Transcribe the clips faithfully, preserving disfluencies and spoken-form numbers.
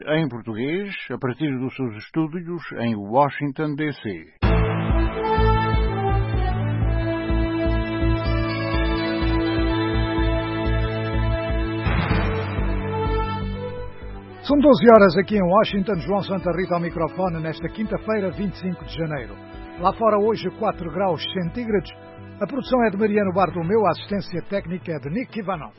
Em português, a partir dos seus estúdios em Washington, D C São doze horas aqui em Washington. João Santa Rita ao microfone nesta quinta-feira, vinte e cinco de janeiro. Lá fora hoje quatro graus centígrados. A produção é de Mariano Bartolomeu, a assistência técnica é de Nick Ivanov.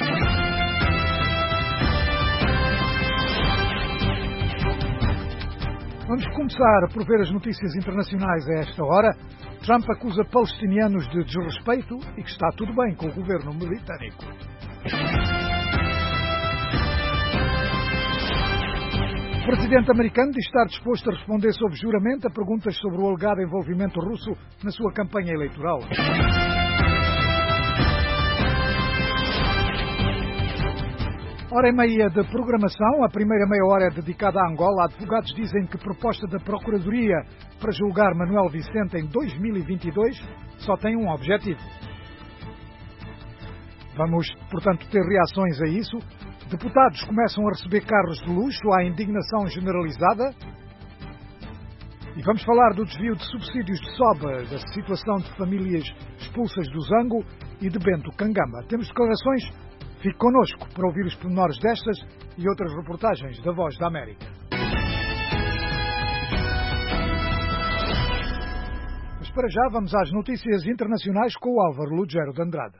Vamos começar por ver as notícias internacionais a esta hora. Trump acusa palestinianos de desrespeito e que está tudo bem com o governo britânico. O presidente americano diz estar disposto a responder sob juramento a perguntas sobre o alegado envolvimento russo na sua campanha eleitoral. Hora e meia de programação. A primeira meia hora é dedicada a Angola. Advogados dizem que a proposta da Procuradoria para julgar Manuel Vicente em dois mil e vinte e dois só tem um objetivo. Vamos, portanto, ter reações a isso. Deputados começam a receber carros de luxo, há indignação generalizada. E vamos falar do desvio de subsídios de Soba, da situação de famílias expulsas do Zango e de Bento Cangama. Temos declarações? Fique connosco para ouvir os pormenores destas e outras reportagens da Voz da América. Mas para já vamos às notícias internacionais com o Álvaro Lugero de Andrade.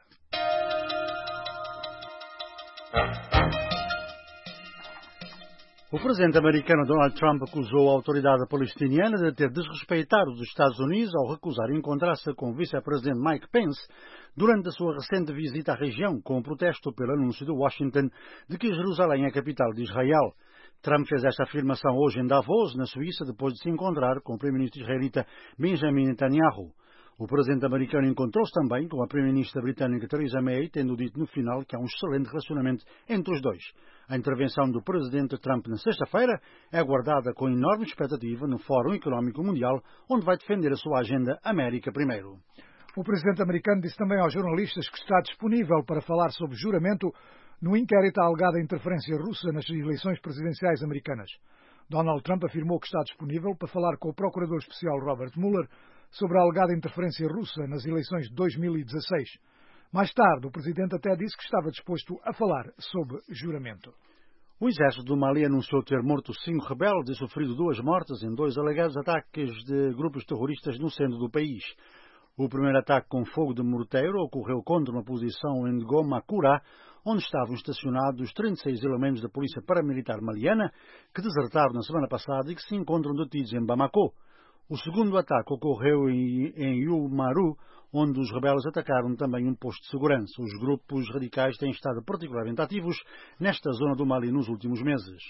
O presidente americano Donald Trump acusou a autoridade palestiniana de ter desrespeitado os Estados Unidos ao recusar encontrar-se com o vice-presidente Mike Pence durante a sua recente visita à região, com o protesto pelo anúncio de Washington de que Jerusalém é a capital de Israel. Trump fez esta afirmação hoje em Davos, na Suíça, depois de se encontrar com o primeiro-ministro israelita Benjamin Netanyahu. O presidente americano encontrou-se também com a primeira-ministra britânica Theresa May, tendo dito no final que há um excelente relacionamento entre os dois. A intervenção do presidente Trump na sexta-feira é aguardada com enorme expectativa no Fórum Económico Mundial, onde vai defender a sua agenda América Primeiro. O presidente americano disse também aos jornalistas que está disponível para falar sobre juramento no inquérito à alegada interferência russa nas eleições presidenciais americanas. Donald Trump afirmou que está disponível para falar com o procurador especial Robert Mueller sobre a alegada interferência russa nas eleições de dois mil e dezasseis. Mais tarde, o presidente até disse que estava disposto a falar sobre juramento. O exército do Mali anunciou ter morto cinco rebeldes e sofrido duas mortes em dois alegados ataques de grupos terroristas no centro do país. O primeiro ataque com fogo de morteiro ocorreu contra uma posição em Goma-Kura, onde estavam estacionados trinta e seis elementos da polícia paramilitar maliana que desertaram na semana passada e que se encontram detidos em Bamako. O segundo ataque ocorreu em, em Yumaru, onde os rebeldes atacaram também um posto de segurança. Os grupos radicais têm estado particularmente ativos nesta zona do Mali nos últimos meses.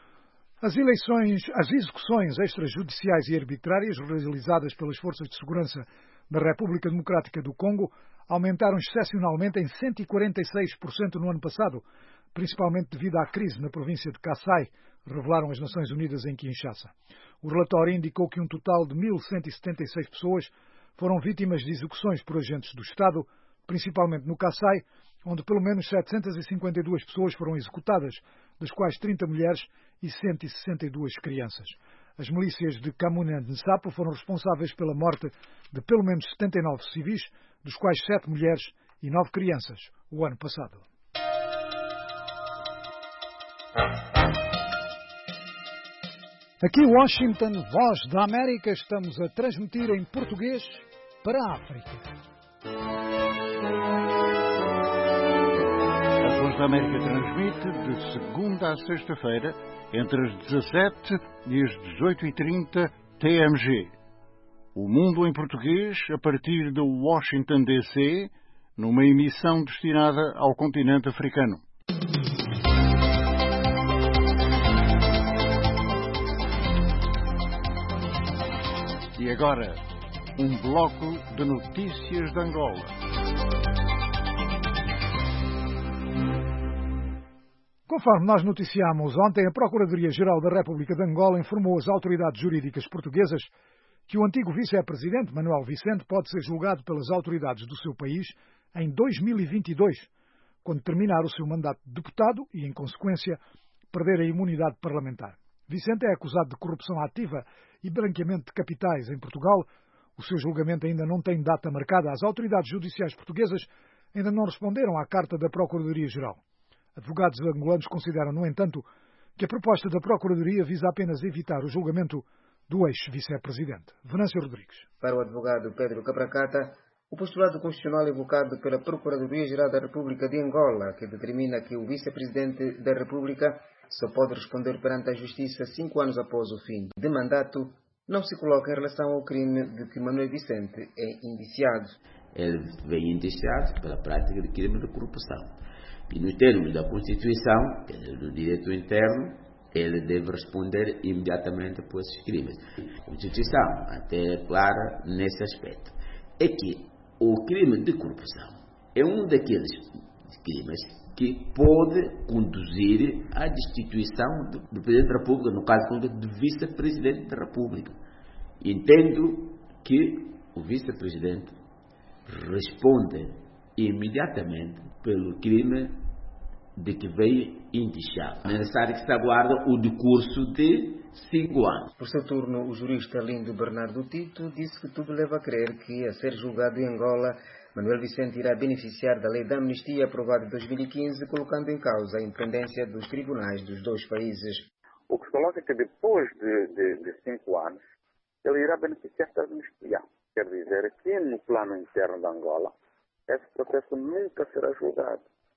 As eleições, as execuções extrajudiciais e arbitrárias realizadas pelas forças de segurança da República Democrática do Congo aumentaram excepcionalmente em cento e quarenta e seis por cento no ano passado, principalmente devido à crise na província de Kassai, revelaram as Nações Unidas em Kinshasa. O relatório indicou que um total de mil cento e setenta e seis pessoas foram vítimas de execuções por agentes do Estado, principalmente no Kassai, onde pelo menos setecentas e cinquenta e duas pessoas foram executadas, das quais trinta mulheres e cento e sessenta e duas crianças. As milícias de Kamuna Nsapu foram responsáveis pela morte de pelo menos setenta e nove civis, dos quais sete mulheres e nove crianças, o ano passado. Aqui em Washington, Voz da América, estamos a transmitir em português para a África. A Voz da América transmite de segunda a sexta-feira, entre as dezassete e as dezoito e trinta T M G. O Mundo em Português, a partir de Washington, D C, numa emissão destinada ao continente africano. E agora, um bloco de notícias de Angola. Conforme nós noticiámos ontem, a Procuradoria-Geral da República de Angola informou as autoridades jurídicas portuguesas que o antigo vice-presidente Manuel Vicente pode ser julgado pelas autoridades do seu país em dois mil e vinte e dois, quando terminar o seu mandato de deputado e, em consequência, perder a imunidade parlamentar. Vicente é acusado de corrupção ativa e branqueamento de capitais em Portugal. O seu julgamento ainda não tem data marcada. As autoridades judiciais portuguesas ainda não responderam à carta da Procuradoria-Geral. Advogados angolanos consideram, no entanto, que a proposta da Procuradoria visa apenas evitar o julgamento do ex-vice-presidente. Venâncio Rodrigues. Para o advogado Pedro Cabracata, o postulado constitucional evocado pela Procuradoria-Geral da República de Angola, que determina que o vice-presidente da República só pode responder perante a Justiça cinco anos após o fim de mandato, não se coloca em relação ao crime de que Manuel Vicente é indiciado. Ele vem indiciado pela prática de crime de corrupção. E nos termos da Constituição, do direito interno, ele deve responder imediatamente por esses crimes. A Constituição até é clara nesse aspecto. É que o crime de corrupção é um daqueles crimes que pode conduzir à destituição do, do Presidente da República, no caso do Vice-Presidente da República. Entendo que o Vice-Presidente responde imediatamente pelo crime de que veio indiciado. É necessário que se aguarde o decurso de cinco anos. Por seu turno, o jurista Lindo Bernardo Tito disse que tudo leva a crer que, a ser julgado em Angola, Manuel Vicente irá beneficiar da lei da amnistia aprovada em dois mil e quinze, colocando em causa a independência dos tribunais dos dois países. O que se coloca é que depois de, de, de cinco anos, ele irá beneficiar da amnistia. Quer dizer que no plano interno de Angola, esse processo nunca será julgado.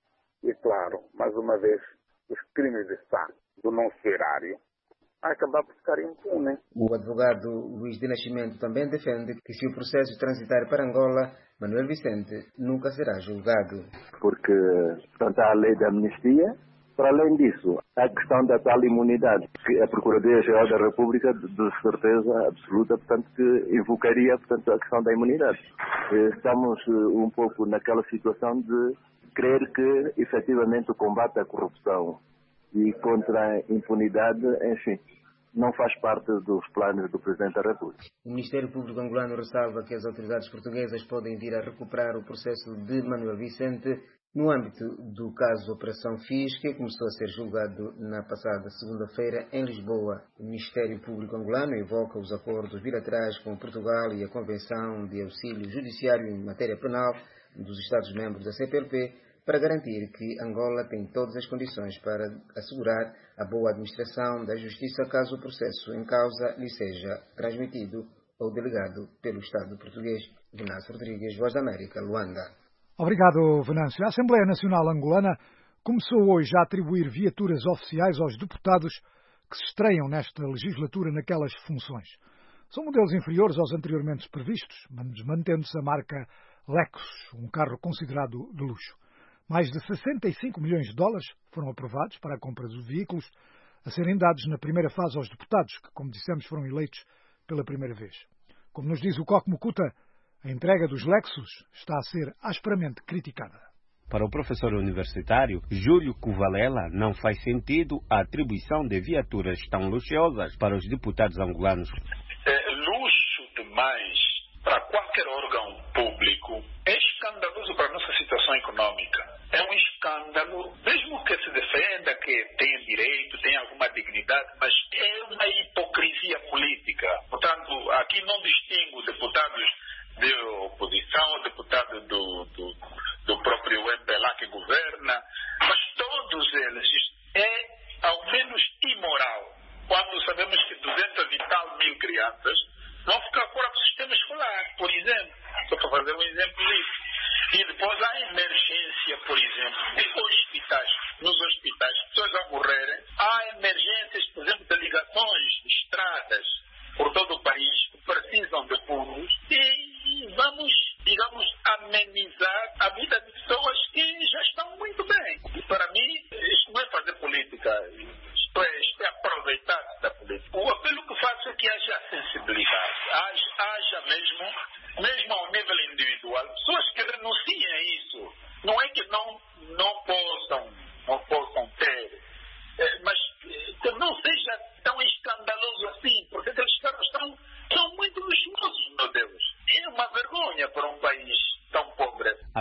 E claro, mais uma vez, os crimes de Estado do nosso erário vai acabar por ficar impune. O advogado Luís de Nascimento também defende que, se o processo transitar para Angola, Manuel Vicente nunca será julgado. Porque, portanto, há a lei da amnistia. Para além disso, a questão da tal imunidade, que a Procuradoria-Geral da República, de certeza absoluta, portanto, que invocaria, portanto, a questão da imunidade. Estamos um pouco naquela situação de crer que, efetivamente, o combate à corrupção e contra a impunidade, enfim, não faz parte dos planos do Presidente da República. O Ministério Público angolano ressalva que as autoridades portuguesas podem vir a recuperar o processo de Manuel Vicente no âmbito do caso Operação Fiz, que começou a ser julgado na passada segunda-feira em Lisboa. O Ministério Público angolano evoca os acordos bilaterais com Portugal e a Convenção de Auxílio Judiciário em Matéria Penal dos Estados-membros da C P L P, para garantir que Angola tem todas as condições para assegurar a boa administração da justiça caso o processo em causa lhe seja transmitido ou delegado pelo Estado português. Venâncio Rodrigues, Voz da América, Luanda. Obrigado, Venâncio. A Assembleia Nacional Angolana começou hoje a atribuir viaturas oficiais aos deputados que se estreiam nesta legislatura naquelas funções. São modelos inferiores aos anteriormente previstos, mantendo-se a marca Lexus, um carro considerado de luxo. Mais de sessenta e cinco milhões de dólares foram aprovados para a compra dos veículos, a serem dados na primeira fase aos deputados, que, como dissemos, foram eleitos pela primeira vez. Como nos diz o Coque Mucuta, a entrega dos Lexus está a ser asperamente criticada. Para o professor universitário Júlio Cuvalela, não faz sentido a atribuição de viaturas tão luxuosas para os deputados angolanos. É luxo demais para qualquer órgão público. É escandaloso para a nossa situação econômica. É um escândalo, mesmo que se defenda que tenha direito, tenha alguma dignidade, mas é uma hipocrisia política. Portanto, aqui não distingo deputados de oposição, deputado do, do, do próprio M P L A que governa, mas todos eles é ao menos imoral quando sabemos que duzentas e tal mil crianças vão ficar fora do sistema escolar, por exemplo. Só para fazer um exemplo disso. E depois há emergência, por exemplo, de hospitais, nos hospitais, pessoas a morrerem. Há emergências, por exemplo, de ligações, de estradas por todo o país que precisam de fundos e vamos, digamos, amenizar a vida de pessoas que já estão muito bem. E para mim, isto não é fazer política, isto é, isto é aproveitar-se da política. O apelo que faço é que haja sensibilidade, haja, haja mesmo, mesmo ao nível individual, pessoas que renunciem a isso. Não é que não, não possam, não possam ter, é, mas que não seja tão escandaloso assim, porque aqueles carros estão, são muito luxuosos, meu Deus. É uma vergonha para um país tão pobre. A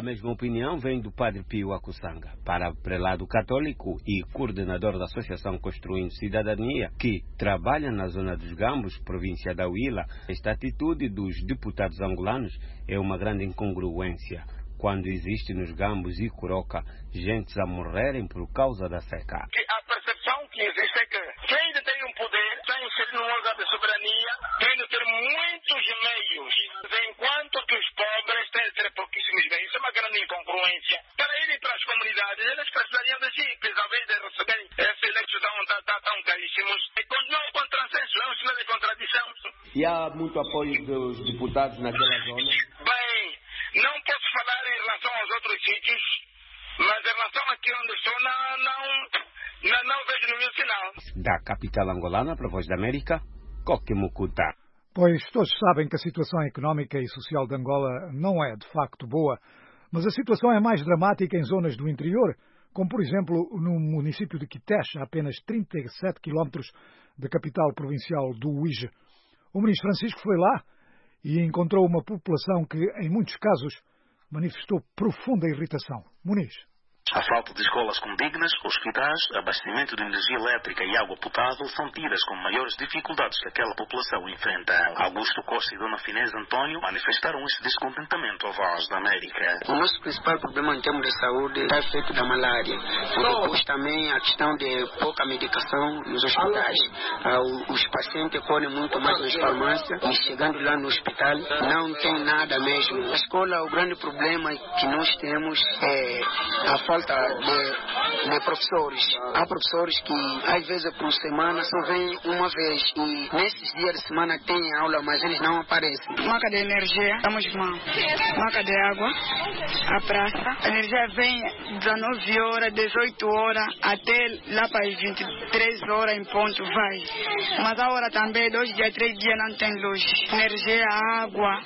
mesma opinião vem do padre Pio Akusanga, para prelado católico e coordenador da Associação Construindo Cidadania, que trabalha na zona dos Gambos, província da Huila. Esta atitude dos deputados angolanos é uma grande incongruência, quando existe nos Gambos e Coroca gentes a morrerem por causa da seca. A percepção que existe é que quem detém um poder, tem inserido num órgão de soberania, tem de ter muitos meios, enquanto que os pobres têm de ter pouquíssimos meios. Isso é uma grande incongruência. Para irem para as comunidades, eles precisariam de jipes, ao invés de receberem esses leitos tão, tão, tão caríssimos. E continuam com consenso, é um sinal de contradição. E há muito apoio dos deputados naquela zona? Bem, não posso falar em relação aos outros sítios, mas em relação aqui onde estou, não, não, não, não vejo nenhum sinal. Da capital angolana para a Voz da América, Coque Mucuta. Pois todos sabem que a situação económica e social de Angola não é de facto boa, mas a situação é mais dramática em zonas do interior, como por exemplo no município de Quitesh, a apenas trinta e sete quilómetros da capital provincial do Uíge. O ministro Francisco foi lá e encontrou uma população que, em muitos casos, manifestou profunda irritação. Muniz. A falta de escolas condignas, hospitais, abastecimento de energia elétrica e água potável são tidas como maiores dificuldades que aquela população enfrenta. Augusto Costa e Dona Finés Antônio manifestaram esse descontentamento à Voz da América. O nosso principal problema em termos de saúde está efeito da malária. E depois também a questão de pouca medicação nos hospitais. Os pacientes correm muito mais nas farmácias e chegando lá no hospital não tem nada mesmo. Na escola o grande problema que nós temos é a falta falta de, de professores. Há professores que às vezes por semana só vêm uma vez e nesses dias de semana tem aula, mas eles não aparecem. Marca de energia, estamos mal. Marca de água, a praça. A energia vem dezenove horas, dezoito horas, até lá para as vinte e três horas em ponto vai. Mas a hora também, dois dias, três dias não tem luz. Energia, água.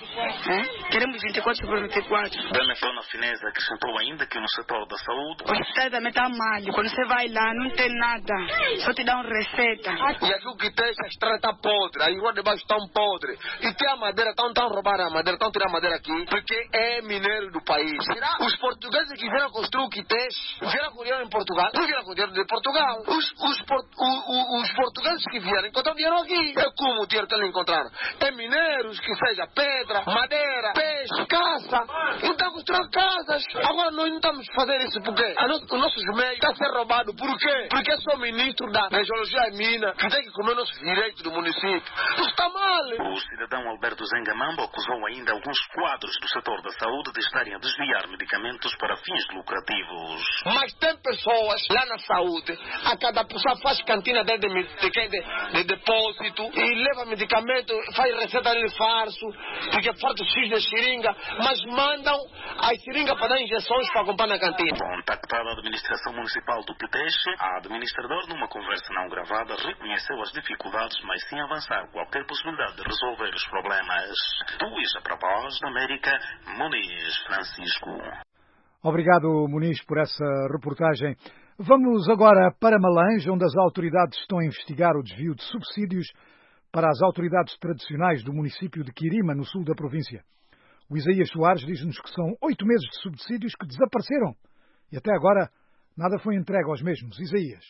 É? Queremos vinte e quatro sobre vinte e quatro. Dona Dona Finés acrescentou ainda que no setor da saúde o hospital também está mal. Quando você vai lá, não tem nada. Só te dão receita. E aqui o que tem, a estrada está podre. As ruas de baixo estão podres. E tem a madeira, estão tão roubando a madeira, estão tirando a madeira aqui, porque é minério do país. Os portugueses que vieram construir o Quitesh, vieram com dinheiro em Portugal, não vieram com dinheiro de Portugal. Os, os, por, o, os portugueses que vieram, encontraram dinheiro aqui. É como o dinheiro que eles encontraram. É minérios, que seja pedra, madeira, peixe, caça. Então construíram casas. Agora nós não estamos fazendo isso porque a no, o nosso meio está sendo roubado. Por quê? Porque sou ministro da Geologia e Mina, que tem que comer nossos direitos do município. Isso está mal. O cidadão Alberto Zengamambo acusou ainda alguns quadros do setor da saúde de estarem a desviar medicamentos para fins lucrativos. Mas tem pessoas lá na saúde, a cada pessoa faz cantina de, de, de, de, de depósito e leva medicamento, faz receita de farso, porque farto X de seringa, mas mandam as seringas para dar injeções para comprar na cantina. Contactada a administração municipal do Quitesh, a administrador, numa conversa não gravada, reconheceu as dificuldades, mas sem avançar qualquer possibilidade de resolver os problemas. Luísa para a Voz da América, Muniz Francisco. Obrigado, Muniz, por essa reportagem. Vamos agora para Malange, onde as autoridades estão a investigar o desvio de subsídios para as autoridades tradicionais do município de Quirima, no sul da província. O Isaías Soares diz-nos que são oito meses de subsídios que desapareceram. E até agora nada foi entregue aos mesmos. Isaías.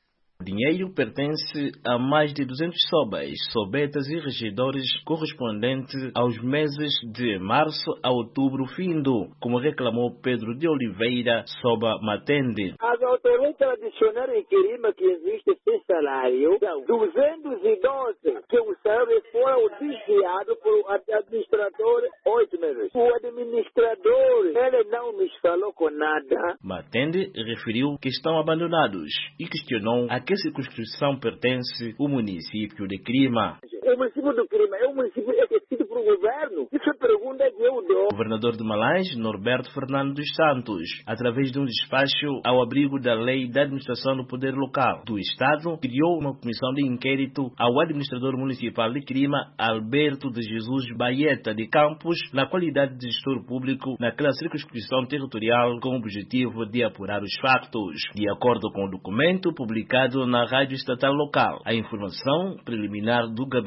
O dinheiro pertence a mais de duzentos sobas, sobetas e regidores correspondentes aos meses de março a outubro findo, como reclamou Pedro de Oliveira, Soba Matende. As autoridades tradicionais em Quirima que existem sem salário são duzentos e doze, que o salário foram desviados por administrador oito meses. O administrador, ele não nos falou com nada. Matende referiu que estão abandonados e questionou a que circunscrição pertence o município de Quirima. O município de Quirima é um município exercido por governo. Isso é pergunta que eu dou. O governador de Malange, Norberto Fernando dos Santos, através de um despacho ao abrigo da Lei da Administração do Poder Local do Estado, criou uma comissão de inquérito ao administrador municipal de Quirima, Alberto de Jesus Baeta de Campos, na qualidade de gestor público naquela circunscrição territorial, com o objetivo de apurar os factos. De acordo com o documento publicado na rádio estatal local, a informação preliminar do gabinete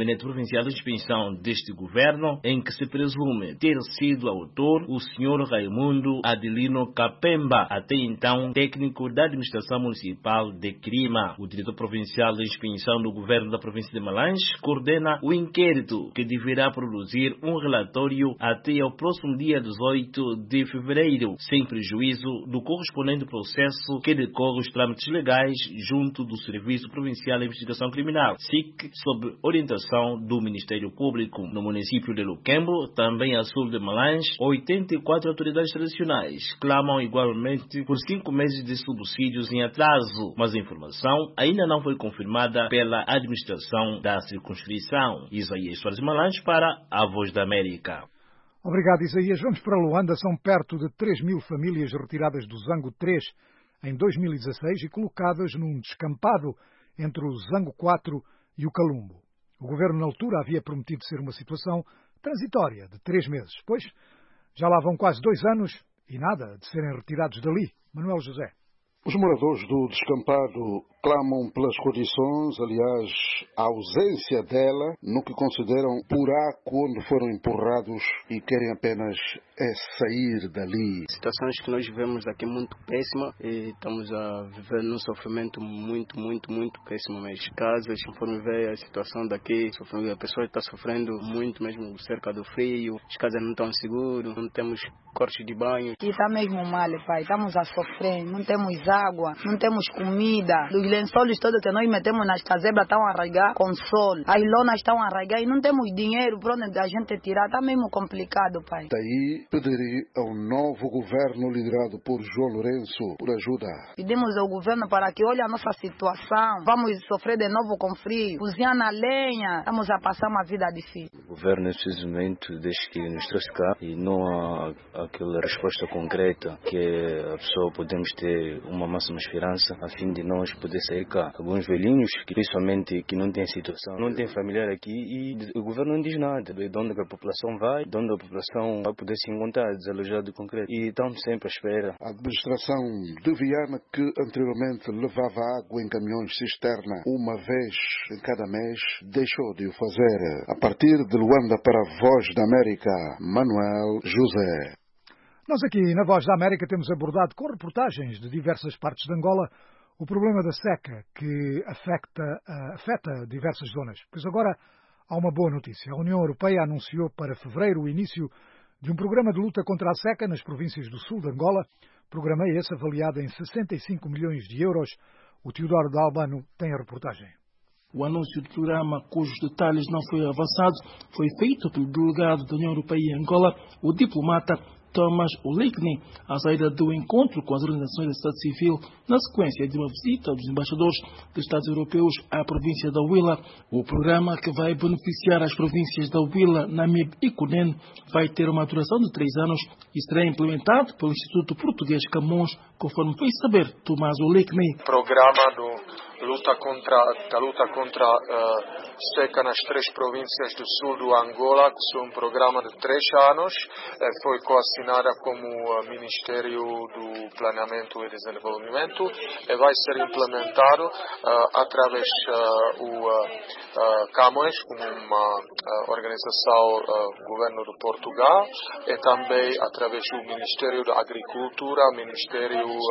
Gabinete Provincial de Inspeção deste governo, em que se presume ter sido autor o senhor Raimundo Adelino Capemba, até então técnico da Administração Municipal de Crima. O diretor provincial de inspeção do governo da província de Malange coordena o inquérito, que deverá produzir um relatório até ao próximo dia dezoito de fevereiro, sem prejuízo do correspondente processo que decorre os trâmites legais junto do Serviço Provincial de Investigação Criminal, S I C, sob orientação do Ministério Público. No município de Luquembo, também a sul de Malange, oitenta e quatro autoridades tradicionais clamam igualmente por cinco meses de subsídios em atraso, mas a informação ainda não foi confirmada pela administração da circunscrição. Isaías Soares de Malange para a Voz da América. Obrigado, Isaías. Vamos para Luanda. São perto de três mil famílias retiradas do Zango três em dois mil e dezasseis e colocadas num descampado entre o Zango quatro e o Calumbo. O governo, na altura, havia prometido ser uma situação transitória de três meses. Pois já lá vão quase dois anos e nada de serem retirados dali. Manuel José. Os moradores do descampado clamam pelas condições, aliás, a ausência dela, no que consideram buraco onde foram empurrados e querem apenas é sair dali. Situações que nós vivemos aqui muito péssima e estamos a viver num sofrimento muito, muito, muito péssimo mesmo. As casas, conforme vê a situação daqui, a pessoa está sofrendo muito mesmo cerca do frio, as casas não estão seguras, não temos cortes de banho. E está mesmo mal, pai, estamos a sofrer, não temos água, não temos comida. Os lençóis todos que nós metemos nas casebras estão a arraigar com sol. As lonas estão a arraigar e não temos dinheiro para onde a gente tirar. Está mesmo complicado, pai. Daí pediria ao novo governo liderado por João Lourenço por ajuda. Pedimos ao governo para que olhe a nossa situação. Vamos sofrer de novo com frio. Cozinhar na lenha. Estamos a passar uma vida difícil. O governo, nesse momento, desde que nos trouxe cá, e não há aquela resposta concreta que a pessoa podemos ter uma máxima esperança a fim de nós poder sair cá. Alguns velhinhos, principalmente que não têm situação, não têm familiar aqui e o governo não diz nada de onde a população vai, de onde a população vai poder se encontrar desalojada de concreto. E estamos sempre à espera. A administração de Viana, que anteriormente levava água em caminhões cisterna uma vez em cada mês, deixou de o fazer. A partir de Luanda para a Voz da América, Manuel José. Nós aqui na Voz da América temos abordado com reportagens de diversas partes de Angola o problema da seca que afeta, uh, afeta diversas zonas. Pois agora há uma boa notícia. A União Europeia anunciou para fevereiro o início de um programa de luta contra a seca nas províncias do sul de Angola. Programa esse avaliado em sessenta e cinco milhões de euros. O Teodoro de Albano tem a reportagem. O anúncio do programa, cujos detalhes não foi avançado, foi feito pelo delegado da União Europeia em Angola, o diplomata Thomas Oleikny, à saída do encontro com as organizações da sociedade civil, na sequência de uma visita dos embaixadores dos Estados europeus à província da Huila. O programa, que vai beneficiar as províncias da Huila, Namibe e Cunene, vai ter uma duração de três anos e será implementado pelo Instituto Português Camões, conforme fez saber Thomas Oleikny. Programa do luta contra, da luta contra uh, seca nas três províncias do sul do Angola, que são um programa de três anos, eh, foi coassinada como uh, Ministério do Planeamento e Desenvolvimento e vai ser implementado uh, através do uh, uh, uh, Camões, como uma uh, organização uh, governo de Portugal, e também através do Ministério da Agricultura, Ministério uh,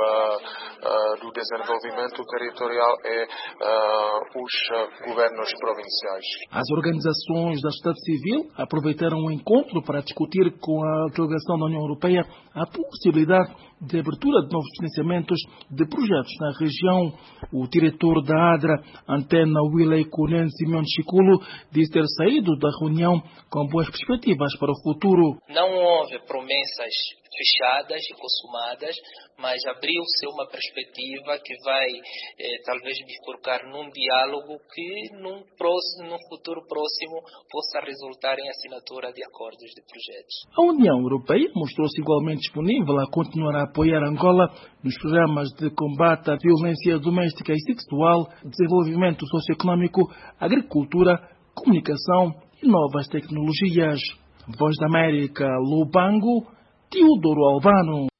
uh, do Desenvolvimento Territorial e Uh, os uh, governos provinciais. As organizações da sociedade civil aproveitaram o encontro para discutir com a delegação da União Europeia a possibilidade de abertura de novos financiamentos de projetos na região. O diretor da ADRA, Antena Huila e Cunene, Simeone Chiculo, disse ter saído da reunião com boas perspectivas para o futuro. Não houve promessas fechadas e consumadas, mas abriu-se uma perspectiva que vai eh, talvez bifurcar num diálogo que num, próximo, num futuro próximo possa resultar em assinatura de acordos de projetos. A União Europeia mostrou-se igualmente disponível a continuar a apoiar Angola nos programas de combate à violência doméstica e sexual, desenvolvimento socioeconômico, agricultura, comunicação e novas tecnologias. Voz da América, Lubango, Teodoro Albano.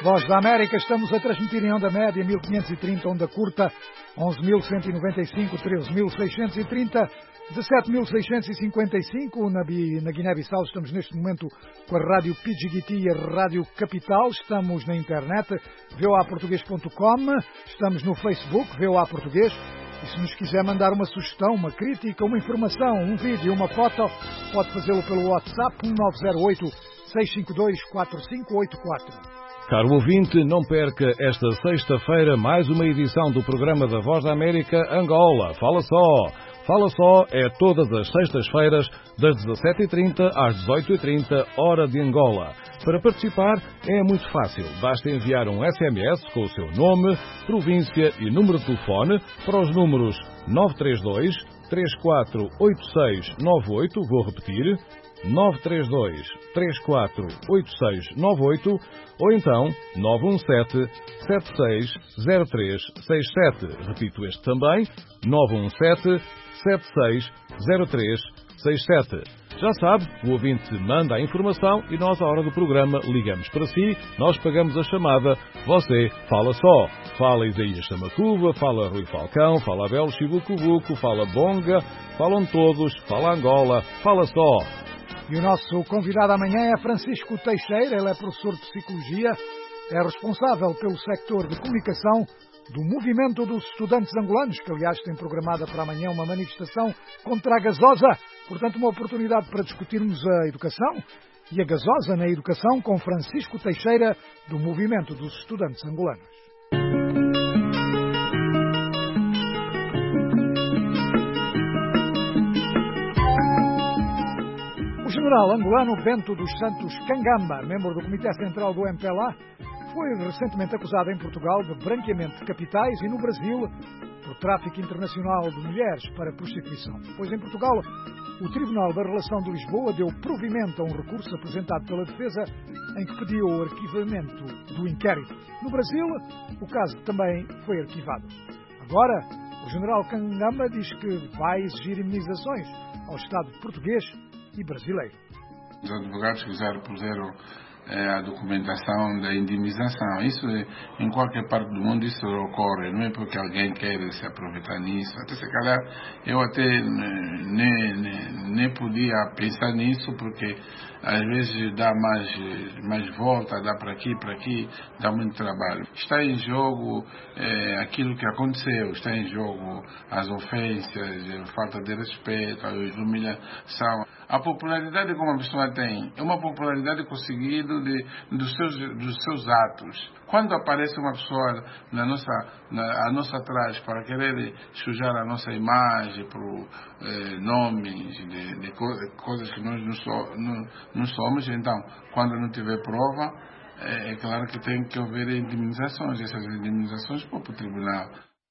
Voz da América, estamos a transmitir em onda média mil quinhentos e trinta, onda curta onze mil cento e noventa e cinco, treze mil seiscentos e trinta, dezassete mil seiscentos e cinquenta e cinco. Na, na Guiné-Bissau estamos neste momento com a Rádio Pidjigiti e a Rádio Capital. Estamos na internet, v o a português ponto com. Estamos no Facebook, V O A Português. E se nos quiser mandar uma sugestão, uma crítica, uma informação, um vídeo, uma foto, pode fazê-lo pelo WhatsApp um nove zero oito, seis cinco dois, quatro cinco oito quatro. Caro ouvinte, não perca esta sexta-feira mais uma edição do programa da Voz da América Angola. Fala só! Fala só é todas as sextas-feiras, das dezassete e trinta às dezoito e trinta, hora de Angola. Para participar é muito fácil. Basta enviar um S M S com o seu nome, província e número de telefone para os números nove três dois, três quatro oito seis nove oito, vou repetir, nove três dois, três quatro oito seis nove oito, ou então nove um sete, sete seis zero três seis sete. Repito este também, nove um sete, sete seis zero três seis sete. Já sabe, o ouvinte manda a informação e nós, à hora do programa, ligamos para si, nós pagamos a chamada, você fala só. Fala Isaías Chamacuva, fala Rui Falcão, fala Abel Chibucubuco, fala Bonga, falam todos, fala Angola, fala só. E o nosso convidado amanhã é Francisco Teixeira, ele é professor de Psicologia, é responsável pelo sector de comunicação do Movimento dos Estudantes Angolanos, que aliás tem programada para amanhã uma manifestação contra a gasosa, portanto uma oportunidade para discutirmos a educação e a gasosa na educação com Francisco Teixeira, do Movimento dos Estudantes Angolanos. O general angolano Bento dos Santos Cangamba, membro do Comitê Central do M P L A, foi recentemente acusado em Portugal de branqueamento de capitais e no Brasil por tráfico internacional de mulheres para prostituição. Pois em Portugal, o Tribunal da Relação de Lisboa deu provimento a um recurso apresentado pela defesa em que pediu o arquivamento do inquérito. No Brasil, o caso também foi arquivado. Agora, o general Cangamba diz que vai exigir indenizações ao Estado português e brasileiro. Os advogados fizeram, puseram a documentação da indenização. Isso, em qualquer parte do mundo, isso ocorre. Não é porque alguém quer se aproveitar nisso. Até se calhar, eu até nem, nem, nem podia pensar nisso, porque às vezes dá mais, mais volta, dá para aqui, para aqui, dá muito trabalho. Está em jogo é, aquilo que aconteceu, está em jogo as ofensas, a falta de respeito, a humilhação. A popularidade que uma pessoa tem é uma popularidade conseguida de, dos, seus, dos seus atos. Quando aparece uma pessoa na nossa, na, a nossa atrás para querer sujar a nossa imagem por eh, nomes de, de coisas que nós não, so, não, não somos, então, quando não tiver prova, é, é claro que tem que haver indemnizações. Essas indemnizações vão para o tribunal.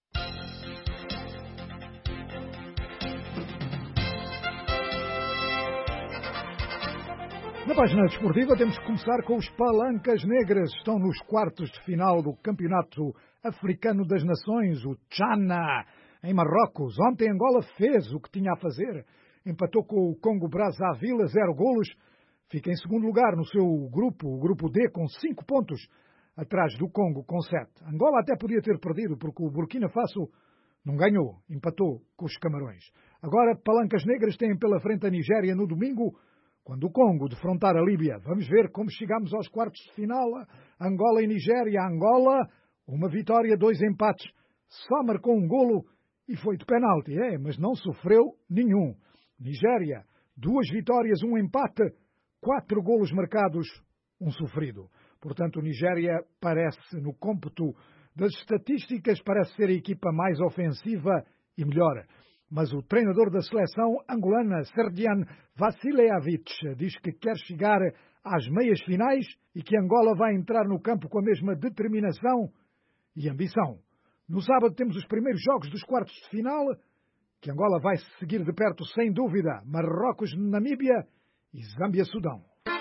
Na página desportiva temos que começar com os Palancas Negras. Estão nos quartos de final do Campeonato Africano das Nações, o Tchana, em Marrocos. Ontem Angola fez o que tinha a fazer. Empatou com o Congo Brazzaville, zero golos. Fica em segundo lugar no seu grupo, o grupo D, com cinco pontos, atrás do Congo com sete. Angola até podia ter perdido, porque o Burkina Faso não ganhou, empatou com os Camarões. Agora, Palancas Negras têm pela frente a Nigéria no domingo, quando o Congo defrontar a Líbia. Vamos ver como chegamos aos quartos de final. Angola e Nigéria. Angola, uma vitória, dois empates. Só marcou um golo e foi de penalti, é, mas não sofreu nenhum. Nigéria, duas vitórias, um empate, quatro golos marcados, um sofrido. Portanto, Nigéria parece, no cômputo das estatísticas, parece ser a equipa mais ofensiva e melhor. Mas o treinador da seleção angolana, Serdian Vasiljevic, diz que quer chegar às meias finais e que Angola vai entrar no campo com a mesma determinação e ambição. No sábado temos os primeiros jogos dos quartos de final, que Angola vai seguir de perto sem dúvida. Marrocos, Namíbia e Zâmbia-Sudão.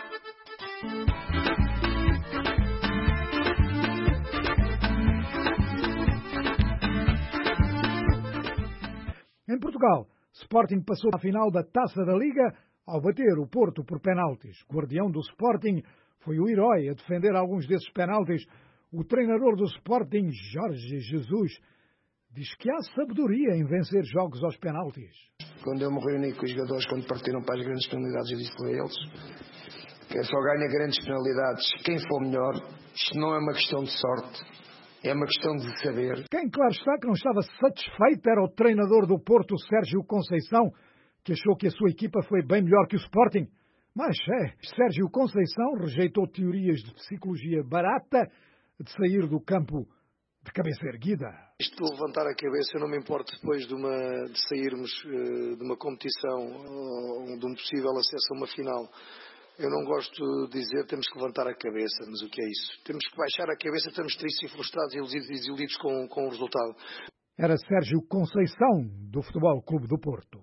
Em Portugal, Sporting passou à final da Taça da Liga ao bater o Porto por penaltis. Guardião do Sporting Foi o herói a defender alguns desses penaltis. O treinador do Sporting, Jorge Jesus, diz que há sabedoria em vencer jogos aos penaltis. Quando eu me reuni com os jogadores, quando partiram para as grandes penalidades, eu disse para eles que só ganha grandes penalidades quem for melhor. Isto não é uma questão de sorte, é uma questão de saber. Quem, claro está, que não estava satisfeito era o treinador do Porto, Sérgio Conceição, que achou que a sua equipa foi bem melhor que o Sporting. Mas é, Sérgio Conceição rejeitou teorias de psicologia barata de sair do campo de cabeça erguida. Isto de levantar a cabeça, eu não me importo depois de, uma, de sairmos uh, de uma competição ou de um possível acesso a uma final. Eu não gosto de dizer temos que levantar a cabeça, mas o que é isso? Temos que baixar a cabeça, estamos tristes e frustrados e desiludidos com, com o resultado. Era Sérgio Conceição, do Futebol Clube do Porto.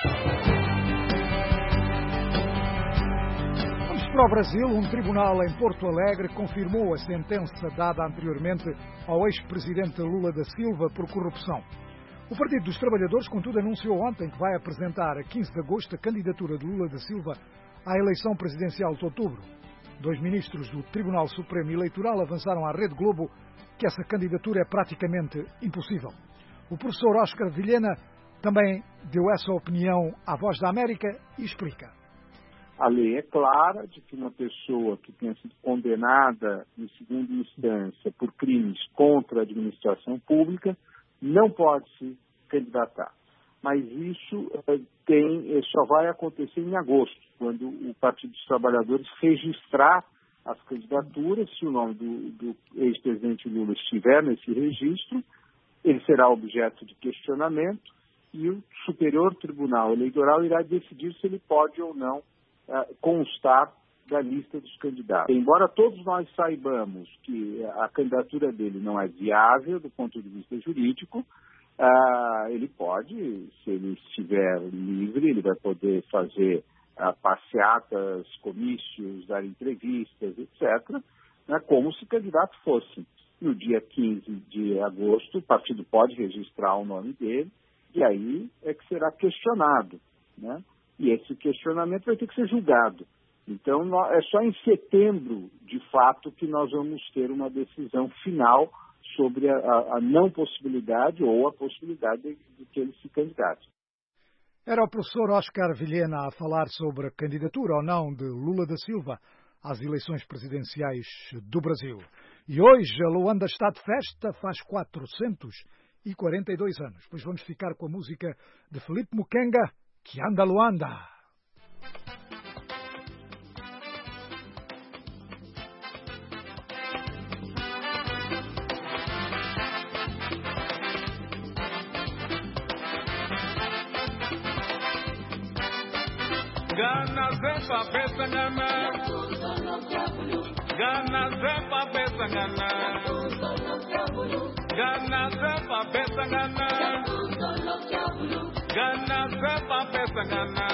Para o Brasil, um tribunal em Porto Alegre confirmou a sentença dada anteriormente ao ex-presidente Lula da Silva por corrupção. O Partido dos Trabalhadores, contudo, anunciou ontem que vai apresentar a quinze de agosto a candidatura de Lula da Silva à eleição presidencial de outubro. Dois ministros do Tribunal Supremo Eleitoral avançaram à Rede Globo que essa candidatura é praticamente impossível. O professor Oscar Vilhena também deu essa opinião à Voz da América e explica. A lei é clara de que uma pessoa que tenha sido condenada em segunda instância por crimes contra a administração pública não pode se candidatar. Mas isso tem, só vai acontecer em agosto, quando o Partido dos Trabalhadores registrar as candidaturas. Se o nome do, do ex-presidente Lula estiver nesse registro, ele será objeto de questionamento e o Superior Tribunal Eleitoral irá decidir se ele pode ou não Uh, constar da lista dos candidatos. Embora todos nós saibamos que a candidatura dele não é viável do ponto de vista jurídico, uh, ele pode, se ele estiver livre, ele vai poder fazer uh, passeatas, comícios, dar entrevistas, etcétera, né, como se candidato fosse. No dia quinze de agosto, o partido pode registrar o nome dele e aí é que será questionado, né? E esse questionamento vai ter que ser julgado. Então, é só em setembro, de fato, que nós vamos ter uma decisão final sobre a, a, a não possibilidade ou a possibilidade de, de que ele se candidate. Era o professor Oscar Vilhena a falar sobre a candidatura ou não de Lula da Silva às eleições presidenciais do Brasil. E hoje a Luanda está de festa, faz quatrocentos e quarenta e dois anos. Pois vamos ficar com a música de Felipe Mukenga, Que anda Luanda. Gana zepa pesa gana, gana zepa pesa gana, gana zepa pesa gana. Gana zepa pesa gana,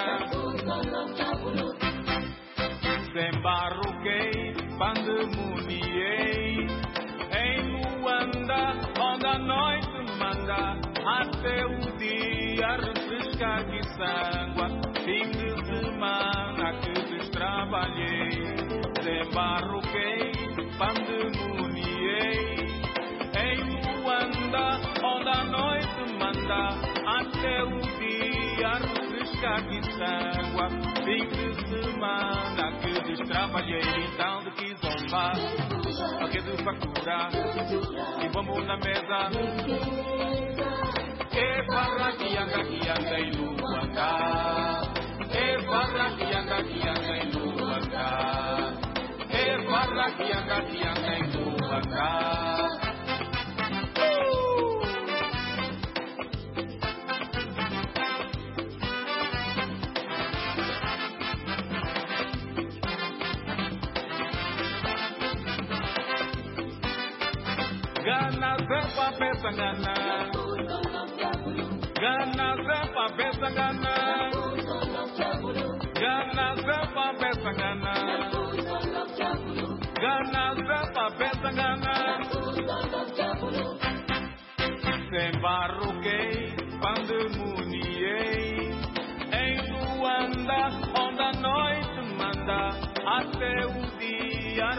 Sembarruquei, pandemuniei, em Luanda, onde a noite manda, até o dia refrescar de sangue. Fim de semana que destrabalhei, Sembarruquei, pandemuniei, em Luanda, onde a noite manda, até o dia refrescar de sangue. Fim de semana que destrabalhei, então de que zombar, a que de factura, e vamos na mesa. E barra que anda, que anda em Luanda, e barra que anda, que anda em Luanda, e barra que anda, que anda em Luanda. Gana zepa pesa gana, gana zepa pesa gana, gana zepa pesa gana, gana zepa pesa gana. Sembarruquei, pandemuniei, em Luanda, onde a noite manda, até o dia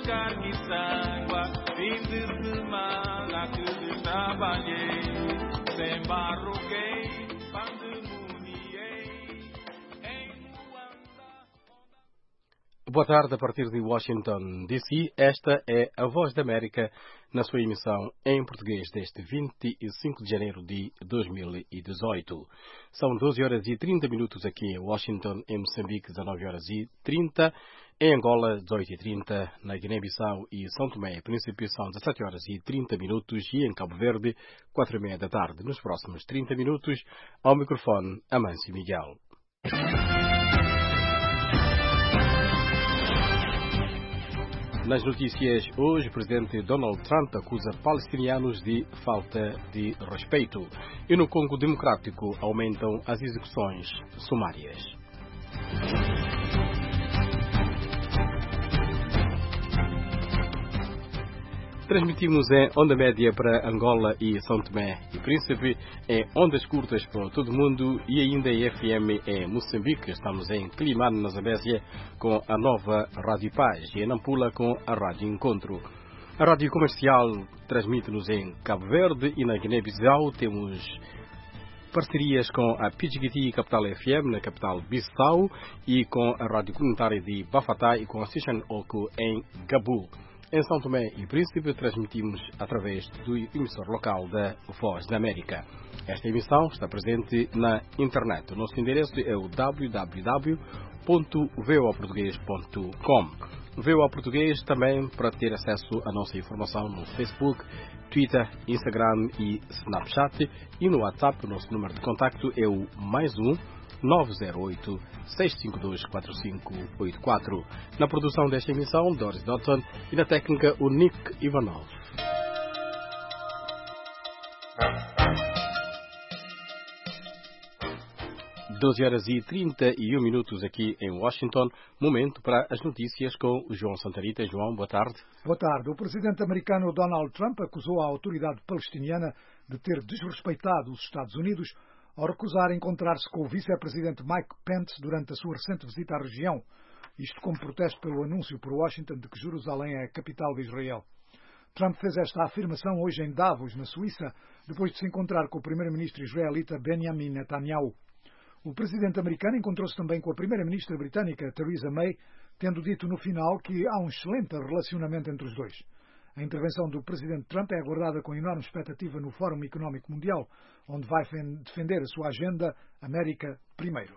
buscar quiçangua. Fim de semana que trabalhei, sem barroquei, pandemoniei, em Luanda. Boa tarde, a partir de Washington, D C. Esta é a Voz da América, na sua emissão em português deste vinte e cinco de janeiro de dois mil e dezoito. São doze horas e trinta minutos aqui em Washington, em Moçambique, dezenove horas e trinta, em Angola, dezoito e trinta, na Guiné-Bissau e São Tomé e Príncipe são dezessete horas e trinta minutos e em Cabo Verde, quatro e meia da tarde. Nos próximos trinta minutos, ao microfone, Amâncio Miguel. Nas notícias hoje, o presidente Donald Trump acusa palestinianos de falta de respeito. E no Congo Democrático aumentam as execuções sumárias. Transmitimos em onda média para Angola e São Tomé e Príncipe, em ondas curtas para todo o mundo e ainda em F M em Moçambique. Estamos em Climane, na Zambésia, com a nova Rádio Paz e em Nampula com a Rádio Encontro. A Rádio Comercial transmite-nos em Cabo Verde e na Guiné-Bissau temos parcerias com a Pidgiti Capital F M na capital Bissau e com a Rádio Comunitária de Bafatá e com a Sishan Oku em Gabu. Em São Tomé e Príncipe transmitimos através do emissor local da Voz da América. Esta emissão está presente na internet. O nosso endereço é o w w w ponto voa português ponto com. Voa Português também para ter acesso à nossa informação no Facebook, Twitter, Instagram e Snapchat. E no WhatsApp o nosso número de contacto é o mais um nove zero oito, seis cinco dois, quatro cinco oito quatro. Na produção desta emissão, Doris Dodson e na técnica, o Nick Ivanov. doze horas e trinta e um minutos aqui em Washington. Momento para as notícias com o João Santarita. João, boa tarde. Boa tarde. O presidente americano Donald Trump acusou a autoridade palestiniana de ter desrespeitado os Estados Unidos ao recusar encontrar-se com o vice-presidente Mike Pence durante a sua recente visita à região. Isto como protesto pelo anúncio por Washington de que Jerusalém é a capital de Israel. Trump fez esta afirmação hoje em Davos, na Suíça, depois de se encontrar com o primeiro-ministro israelita Benjamin Netanyahu. O presidente americano encontrou-se também com a primeira-ministra britânica Theresa May, tendo dito no final que há um excelente relacionamento entre os dois. A intervenção do presidente Trump é aguardada com enorme expectativa no Fórum Económico Mundial, onde vai defender a sua agenda América Primeiro.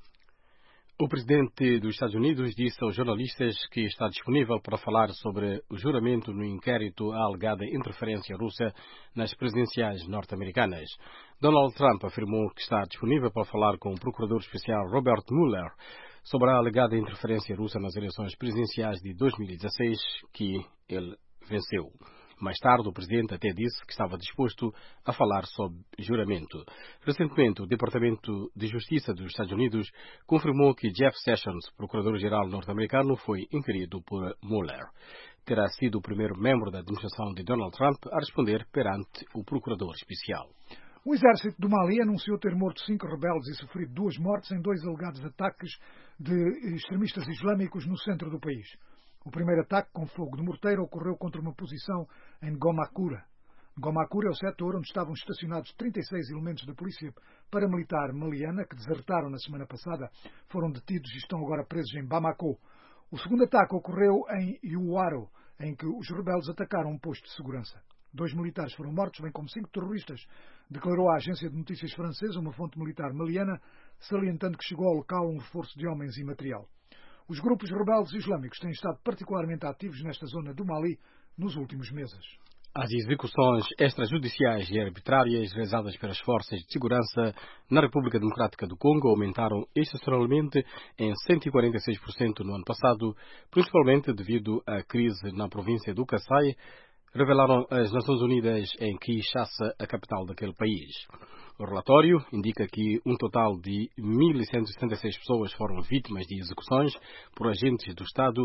O presidente dos Estados Unidos disse aos jornalistas que está disponível para falar sobre o juramento no inquérito à alegada interferência russa nas presidenciais norte-americanas. Donald Trump afirmou que está disponível para falar com o procurador especial Robert Mueller sobre a alegada interferência russa nas eleições presidenciais de dois mil e dezasseis, que ele venceu. Mais tarde, o presidente até disse que estava disposto a falar sobre juramento. Recentemente, o Departamento de Justiça dos Estados Unidos confirmou que Jeff Sessions, procurador-geral norte-americano, foi inquirido por Mueller. Terá sido o primeiro membro da administração de Donald Trump a responder perante o procurador especial. O exército do Mali anunciou ter morto cinco rebeldes e sofrido duas mortes em dois alegados ataques de extremistas islâmicos no centro do país. O primeiro ataque, com fogo de morteiro, ocorreu contra uma posição em Gomakura. Gomakura é o setor onde estavam estacionados trinta e seis elementos da polícia paramilitar maliana que desertaram na semana passada. Foram detidos e estão agora presos em Bamako. O segundo ataque ocorreu em Iuaro, em que os rebeldes atacaram um posto de segurança. Dois militares foram mortos, bem como cinco terroristas, declarou a agência de notícias francesa, uma fonte militar maliana, salientando que chegou ao local um reforço de homens e material. Os grupos rebeldes islâmicos têm estado particularmente ativos nesta zona do Mali nos últimos meses. As execuções extrajudiciais e arbitrárias realizadas pelas forças de segurança na República Democrática do Congo aumentaram excepcionalmente em cento e quarenta e seis por cento no ano passado, principalmente devido à crise na província do Kasaï, revelaram as Nações Unidas em Kinshasa, a capital daquele país. O relatório indica que um total de mil cento e setenta e seis pessoas foram vítimas de execuções por agentes do Estado,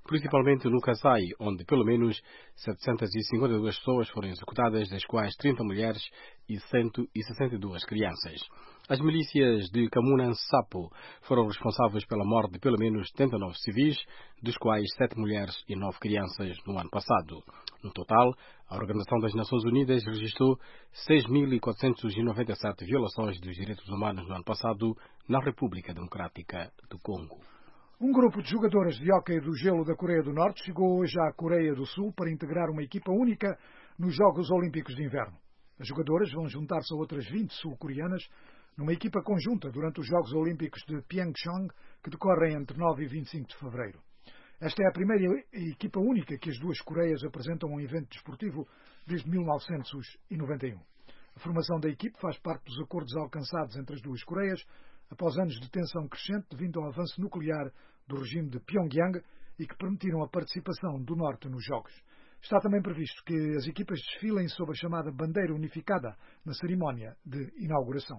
principalmente no Kasai, onde pelo menos setecentas e cinquenta e duas pessoas foram executadas, das quais trinta mulheres e cento e sessenta e duas crianças. As milícias de Kamunan Sapo foram responsáveis pela morte de pelo menos setenta e nove civis, dos quais sete mulheres e nove crianças no ano passado. No total, a Organização das Nações Unidas registrou seis mil quatrocentas e noventa e sete violações dos direitos humanos no ano passado na República Democrática do Congo. Um grupo de jogadoras de hóquei do gelo da Coreia do Norte chegou hoje à Coreia do Sul para integrar uma equipa única nos Jogos Olímpicos de Inverno. As jogadoras vão juntar-se a outras vinte sul-coreanas numa equipa conjunta durante os Jogos Olímpicos de Pyeongchang, que decorrem entre nove e vinte e cinco de fevereiro. Esta é a primeira equipa única que as duas Coreias apresentam a um evento desportivo desde mil novecentos e noventa e um. A formação da equipe faz parte dos acordos alcançados entre as duas Coreias após anos de tensão crescente devido ao avanço nuclear do regime de Pyongyang e que permitiram a participação do Norte nos Jogos. Está também previsto que as equipas desfilem sob a chamada bandeira unificada na cerimónia de inauguração.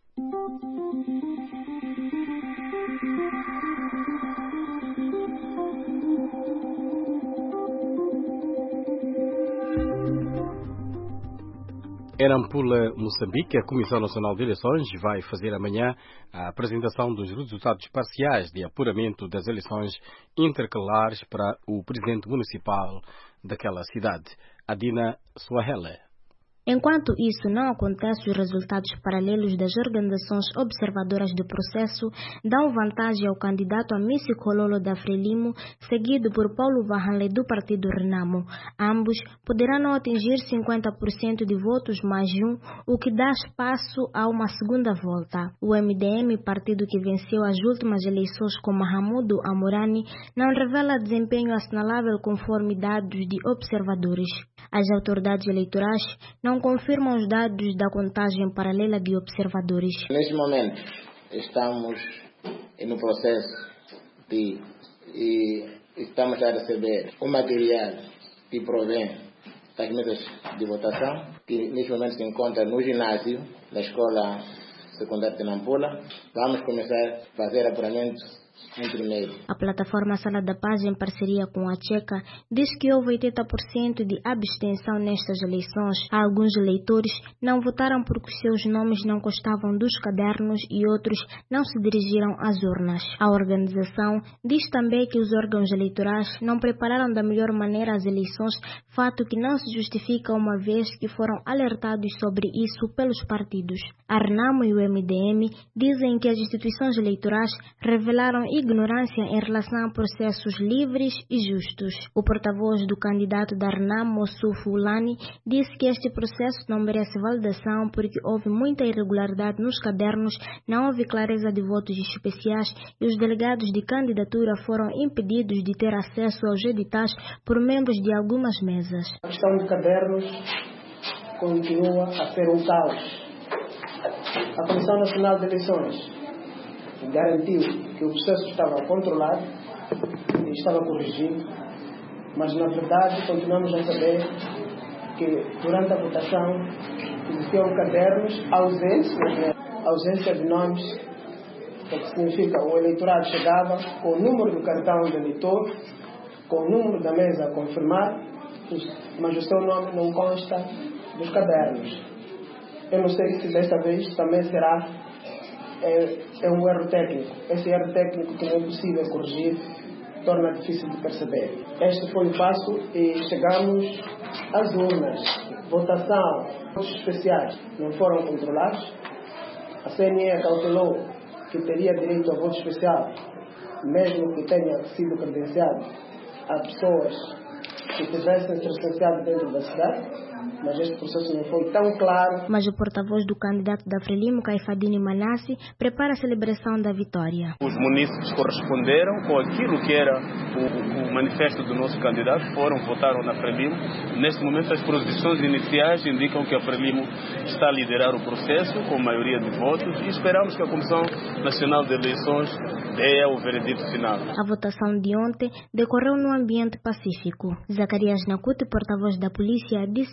Em Nampula, Moçambique, a Comissão Nacional de Eleições vai fazer amanhã a apresentação dos resultados parciais de apuramento das eleições intercalares para o presidente municipal daquela cidade, Adina Swahele. Enquanto isso não acontece, os resultados paralelos das organizações observadoras do processo dão vantagem ao candidato a Amici Kololo da Frelimo, seguido por Paulo Vahanle do partido Renamo. Ambos poderão não atingir cinquenta por cento de votos mais um, o que dá espaço a uma segunda volta. O M D M, partido que venceu as últimas eleições com Mahamudu Amorani, não revela desempenho assinalável conforme dados de observadores. As autoridades eleitorais não confirmam os dados da contagem paralela de observadores. Neste momento, estamos no processo de e estamos a receber o material que provém das mesas de votação, que neste momento se encontra no ginásio da Escola Secundária de Nampula. Vamos começar a fazer apuramento. A plataforma Sala da Paz, em parceria com a Checa, diz que houve oitenta por cento de abstenção nestas eleições. Alguns eleitores não votaram porque os seus nomes não constavam dos cadernos e outros não se dirigiram às urnas. A organização diz também que os órgãos eleitorais não prepararam da melhor maneira as eleições, fato que não se justifica uma vez que foram alertados sobre isso pelos partidos. A Renamo e o M D M dizem que as instituições eleitorais revelaram ignorância em relação a processos livres e justos. O porta-voz do candidato da Renamo, Sufo Ulani, disse que este processo não merece validação porque houve muita irregularidade nos cadernos, não houve clareza de votos especiais e os delegados de candidatura foram impedidos de ter acesso aos editais por membros de algumas mesas. A questão de cadernos continua a ser um caos. A Comissão Nacional de Eleições garantiu que o processo estava controlado e estava corrigido, mas na verdade continuamos a saber que durante a votação existiam cadernos ausentes, ausência de nomes, o que significa o eleitorado chegava com o número do cartão do eleitor, com o número da mesa a confirmar, mas o seu nome não consta dos cadernos. Eu não sei se desta vez também será É, é um erro técnico. Esse erro técnico que não é possível corrigir torna difícil de perceber. Este foi o passo e chegamos às urnas. Votação, votos especiais não foram controlados. A C N E cautelou que teria direito a voto especial, mesmo que tenha sido credenciado a pessoas que tivessem se recenseado dentro da cidade. Mas este processo não foi tão claro. Mas o porta-voz do candidato da Frelimo, Caifadini Manassi, prepara a celebração da vitória. Os munícipes corresponderam com aquilo que era o, o manifesto do nosso candidato, foram, votaram na Frelimo. Neste momento, as projeções iniciais indicam que a Frelimo está a liderar o processo com maioria de votos e esperamos que a Comissão Nacional de Eleições dê o veredito final. A votação de ontem decorreu num ambiente pacífico. Zacarias Nakute, porta-voz da polícia, disse que quatro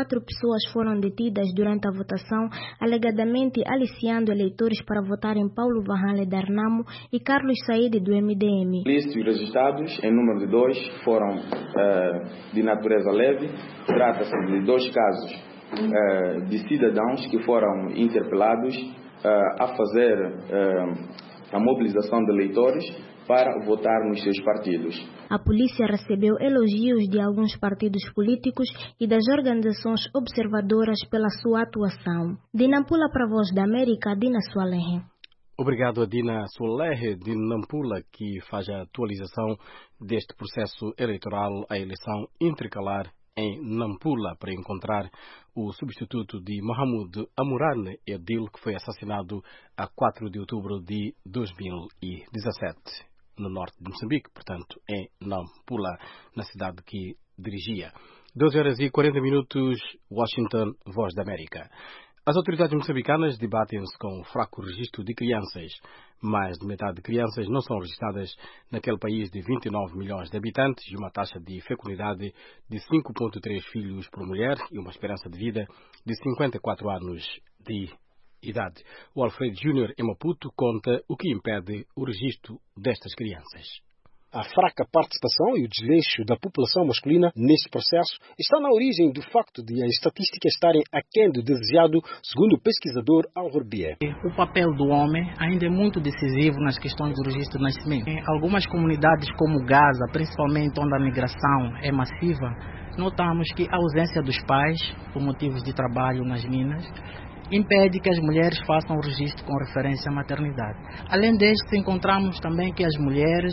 quatro pessoas foram detidas durante a votação, alegadamente aliciando eleitores para votar em Paulo Vanhale da Renamo e Carlos Saíde do M D M. Listos registrados em número de dois foram uh, de natureza leve. Trata-se de dois casos uh, de cidadãos que foram interpelados uh, a fazer uh, a mobilização de eleitores para votar nos seus partidos. A polícia recebeu elogios de alguns partidos políticos e das organizações observadoras pela sua atuação. De Nampula para a Voz da América, Dina Sualehe. Obrigado a Dina Sualehe de Nampula, que faz a atualização deste processo eleitoral, a eleição intercalar em Nampula, para encontrar o substituto de Mohamed Amurane Edil, que foi assassinado a quatro de outubro de dois mil e dezassete. No norte de Moçambique, portanto, em Nampula, na cidade que dirigia. doze horas e quarenta minutos, Washington, Voz da América. As autoridades moçambicanas debatem-se com o fraco registro de crianças. Mais de metade de crianças não são registradas naquele país de vinte e nove milhões de habitantes e uma taxa de fecundidade de cinco vírgula três filhos por mulher e uma esperança de vida de cinquenta e quatro anos de idade. O Alfredo Júnior em Maputo conta o que impede o registro destas crianças. A fraca participação e o desleixo da população masculina neste processo está na origem do facto de as estatísticas estarem aquém do desejado, segundo o pesquisador Álvaro Bié. O papel do homem ainda é muito decisivo nas questões do registro de nascimento. Em algumas comunidades como Gaza, principalmente onde a migração é massiva, notamos que a ausência dos pais, por motivos de trabalho nas minas, impede que as mulheres façam o registro com referência à maternidade. Além disto, encontramos também que as mulheres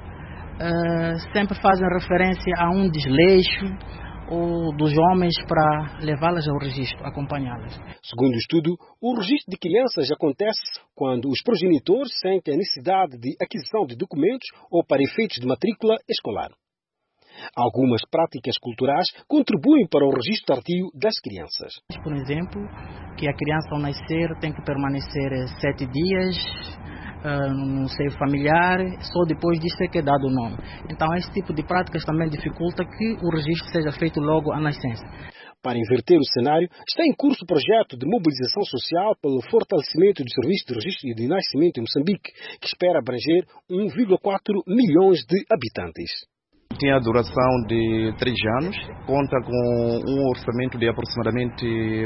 uh, sempre fazem referência a um desleixo ou dos homens para levá-las ao registro, acompanhá-las. Segundo o estudo, o registro de crianças acontece quando os progenitores sentem a necessidade de aquisição de documentos ou para efeitos de matrícula escolar. Algumas práticas culturais contribuem para o registro tardio das crianças. Por exemplo, que a criança ao nascer tem que permanecer sete dias uh, no seio familiar, só depois disso é que é dado o nome. Então esse tipo de práticas também dificulta que o registro seja feito logo à nascença. Para inverter o cenário, está em curso o projeto de mobilização social pelo fortalecimento do serviço de registro de nascimento em Moçambique, que espera abranger um vírgula quatro milhões de habitantes. Tem a duração de três anos, conta com um orçamento de aproximadamente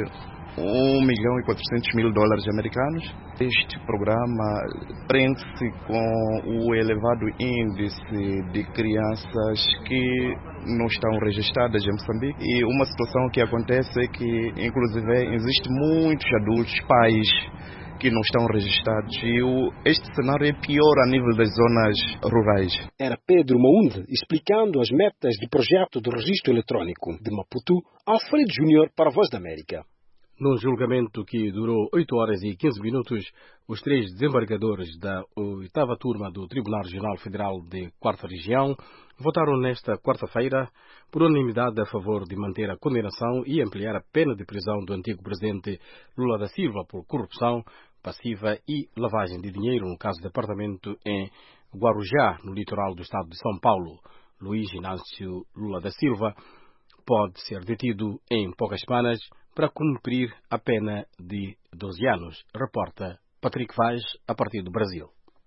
um milhão e quatrocentos mil dólares americanos. Este programa prende-se com o elevado índice de crianças que não estão registradas em Moçambique. E uma situação que acontece é que, inclusive, existem muitos adultos, pais, que não estão registrados, e o, este cenário é pior a nível das zonas rurais. Era Pedro Maunde explicando as metas do projeto do registro eletrônico. De Maputo, Alfredo Júnior para a Voz da América. Num julgamento que durou oito horas e quinze minutos, os três desembargadores da oitava turma do Tribunal Regional Federal de Quarta Região votaram nesta quarta-feira por unanimidade a favor de manter a condenação e ampliar a pena de prisão do antigo presidente Lula da Silva por corrupção passiva e lavagem de dinheiro no caso do apartamento em Guarujá, no litoral do estado de São Paulo. Luiz Inácio Lula da Silva pode ser detido em poucas semanas para cumprir a pena de doze anos, reporta Patrick Vaz, a partir do Brasil.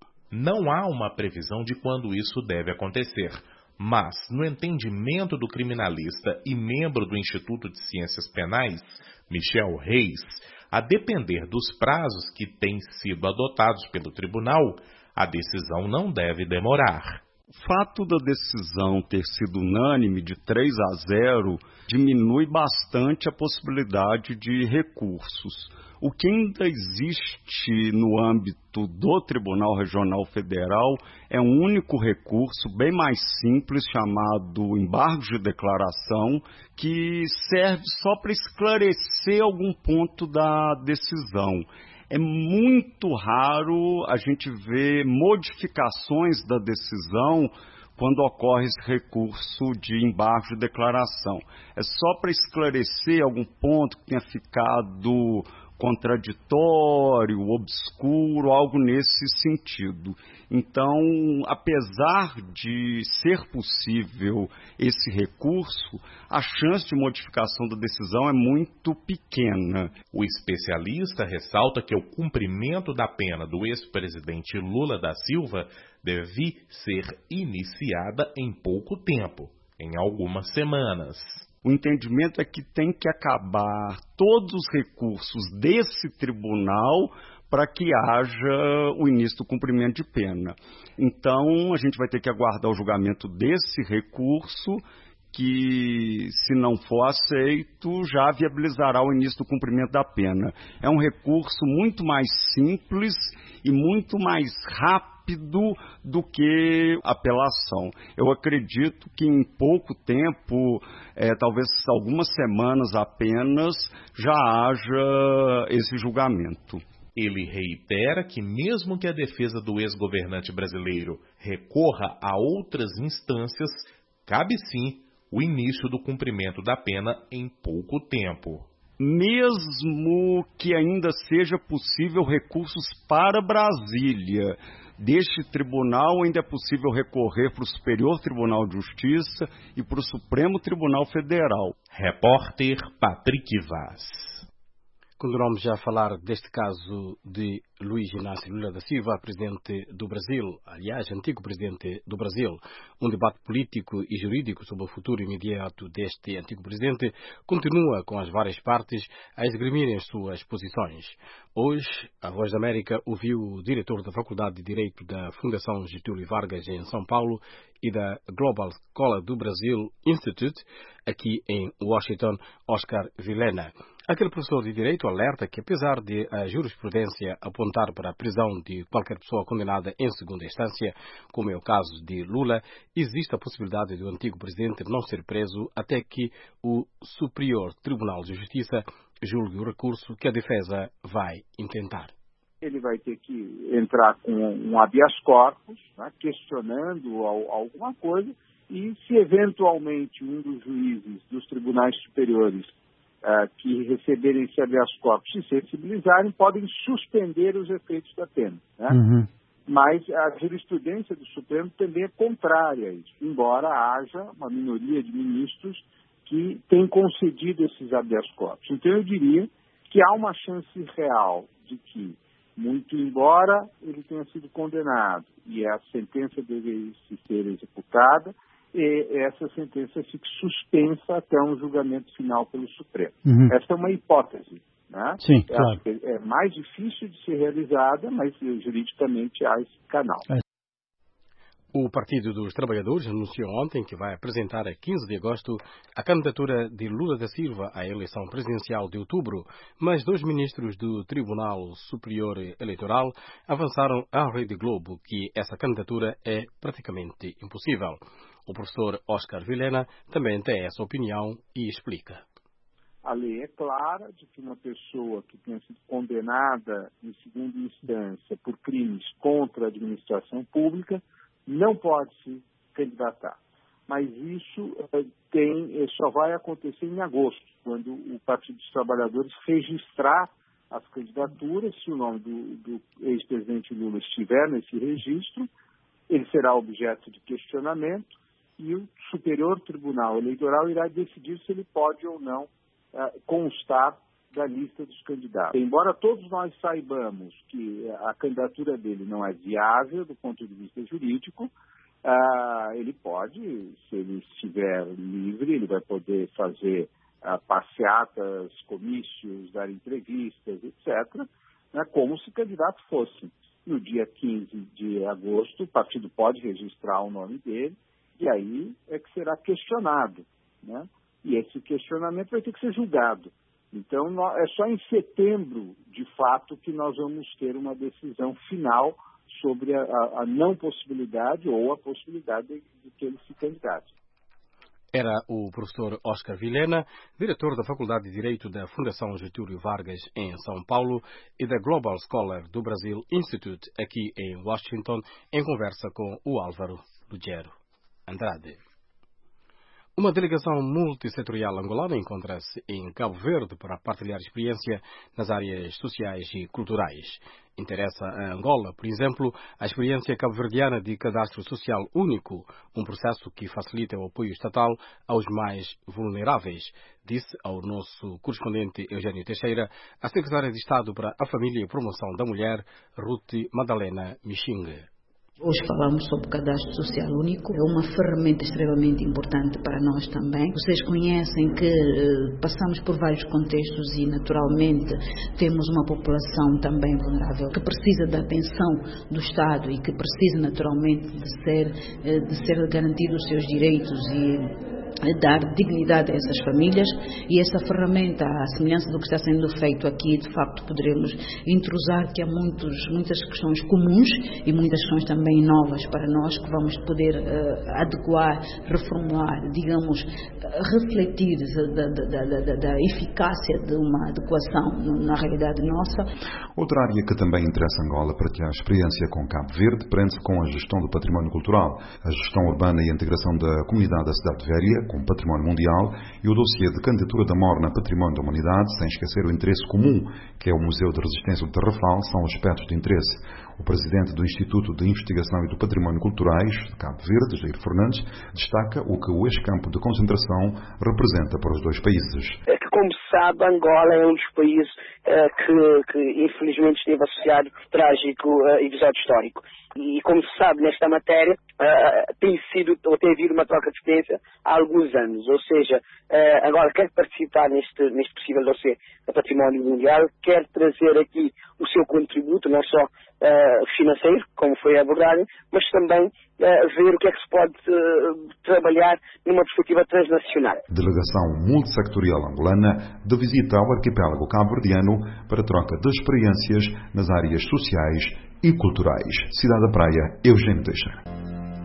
Não há uma previsão de quando isso deve acontecer, mas, no entendimento do criminalista e membro do Instituto de Ciências Penais, Michel Reis, a depender dos prazos que têm sido adotados pelo tribunal, a decisão não deve demorar. O fato da decisão ter sido unânime de três a zero diminui bastante a possibilidade de recursos. O que ainda existe no âmbito do Tribunal Regional Federal é um único recurso bem mais simples chamado embargo de declaração, que serve só para esclarecer algum ponto da decisão. É muito raro a gente ver modificações da decisão quando ocorre esse recurso de embargo de declaração. É só para esclarecer algum ponto que tenha ficado contraditório, obscuro, algo nesse sentido. Então, apesar de ser possível esse recurso, a chance de modificação da decisão é muito pequena. O especialista ressalta que o cumprimento da pena do ex-presidente Lula da Silva deve ser iniciada em pouco tempo, em algumas semanas. O entendimento é que tem que acabar todos os recursos desse tribunal para que haja o início do cumprimento de pena. Então, a gente vai ter que aguardar o julgamento desse recurso, que, se não for aceito, já viabilizará o início do cumprimento da pena. É um recurso muito mais simples e muito mais rápido do que apelação. Eu acredito que em pouco tempo, é, talvez algumas semanas apenas, já haja esse julgamento. Ele reitera que mesmo que a defesa do ex-governante brasileiro recorra a outras instâncias, cabe sim o início do cumprimento da pena em pouco tempo. Mesmo que ainda seja possível recursos para Brasília, deste tribunal ainda é possível recorrer para o Superior Tribunal de Justiça e para o Supremo Tribunal Federal. Repórter Patrick Vaz. Continuamos já a falar deste caso de Luiz Inácio Lula da Silva, presidente do Brasil, aliás, antigo presidente do Brasil. Um debate político e jurídico sobre o futuro imediato deste antigo presidente continua com as várias partes a esgrimirem as suas posições. Hoje, a Voz da América ouviu o diretor da Faculdade de Direito da Fundação Getúlio Vargas em São Paulo e da Global Scholar do Brasil Institute, aqui em Washington, Oscar Vilhena. Aquele professor de Direito alerta que, apesar de a jurisprudência apontar para a prisão de qualquer pessoa condenada em segunda instância, como é o caso de Lula, existe a possibilidade do antigo presidente não ser preso até que o Superior Tribunal de Justiça julgue o recurso que a defesa vai intentar. Ele vai ter que entrar com um habeas corpus, né, questionando alguma coisa, e se eventualmente um dos juízes dos tribunais superiores Uh, que receberem esse habeas corpus se sensibilizarem, podem suspender os efeitos da pena. Né? Uhum. Mas a jurisprudência do Supremo também é contrária a isso, embora haja uma minoria de ministros que tem concedido esses habeas corpus. Então eu diria que há uma chance real de que, muito embora ele tenha sido condenado e a sentença deve ser executada, e essa sentença fique suspensa até um julgamento final pelo Supremo. Uhum. Essa é uma hipótese. Né? Sim, claro. É mais difícil de ser realizada, mas juridicamente há esse canal. É. O Partido dos Trabalhadores anunciou ontem que vai apresentar a quinze de agosto a candidatura de Lula da Silva à eleição presidencial de outubro, mas dois ministros do Tribunal Superior Eleitoral avançaram à Rede Globo que essa candidatura é praticamente impossível. O professor Oscar Vilhena também tem essa opinião e explica. A lei é clara de que uma pessoa que tenha sido condenada em segunda instância por crimes contra a administração pública não pode se candidatar. Mas isso tem, só vai acontecer em agosto, quando o Partido dos Trabalhadores registrar as candidaturas. Se o nome do, do ex-presidente Lula estiver nesse registro, ele será objeto de questionamento e o Superior Tribunal Eleitoral irá decidir se ele pode ou não uh, constar da lista dos candidatos. Embora todos nós saibamos que a candidatura dele não é viável do ponto de vista jurídico, uh, ele pode, se ele estiver livre, ele vai poder fazer uh, passeatas, comícios, dar entrevistas, etcétera, né, como se candidato fosse. No dia quinze de agosto, o partido pode registrar o nome dele, e aí é que será questionado, né? E esse questionamento vai ter que ser julgado. Então, é só em setembro, de fato, que nós vamos ter uma decisão final sobre a, a, a não possibilidade ou a possibilidade de, de que ele se candidate. Era o professor Oscar Vilhena, diretor da Faculdade de Direito da Fundação Getúlio Vargas em São Paulo e da Global Scholar do Brasil Institute aqui em Washington, em conversa com o Álvaro Lugero Andrade. Uma delegação multissetorial angolana encontra-se em Cabo Verde para partilhar experiência nas áreas sociais e culturais. Interessa a Angola, por exemplo, a experiência cabo-verdiana de cadastro social único, um processo que facilita o apoio estatal aos mais vulneráveis, disse ao nosso correspondente Eugênio Teixeira a secretária de Estado para a Família e Promoção da Mulher, Ruth Madalena Michingue. Hoje falamos sobre o cadastro social único, é uma ferramenta extremamente importante para nós também. Vocês conhecem que eh, passamos por vários contextos e naturalmente temos uma população também vulnerável que precisa da atenção do Estado e que precisa naturalmente de ser, eh, de ser garantidos os seus direitos e dar dignidade a essas famílias, e essa ferramenta, à semelhança do que está sendo feito aqui, de facto poderemos intrusar que há muitos, muitas questões comuns e muitas questões também novas para nós que vamos poder uh, adequar, reformular, digamos, uh, refletir da, da, da, da, da eficácia de uma adequação na realidade nossa. Outra área que também interessa Angola partilhar a experiência com Cabo Verde prende-se com a gestão do património cultural, a gestão urbana e a integração da comunidade da cidade de Véria com património mundial e o dossiê de candidatura da Morna Património da Humanidade, sem esquecer o interesse comum, que é o Museu de Resistência do Tarrafal, são aspectos de interesse. O presidente do Instituto de Investigação e do Património Culturais de Cabo Verde, Jair Fernandes, destaca o que o ex-campo de concentração representa para os dois países. É que, como se sabe, Angola é um dos países uh, que, que infelizmente esteve associado ao trágico uh, episódio histórico. E, como se sabe, nesta matéria, uh, tem sido, ou tem havido uma troca de experiência há alguns anos. Ou seja, uh, Angola quer participar neste, neste possível dossiê do património mundial, quer trazer aqui o seu contributo, não só uh, financeiro, como foi abordado, mas também uh, ver o que é que se pode uh, trabalhar numa perspectiva transnacional. Delegação multissectorial angolana de visita ao arquipélago cabo-verdiano para troca de experiências nas áreas sociais e culturais. Cidade da Praia, Eugênio Teixeira.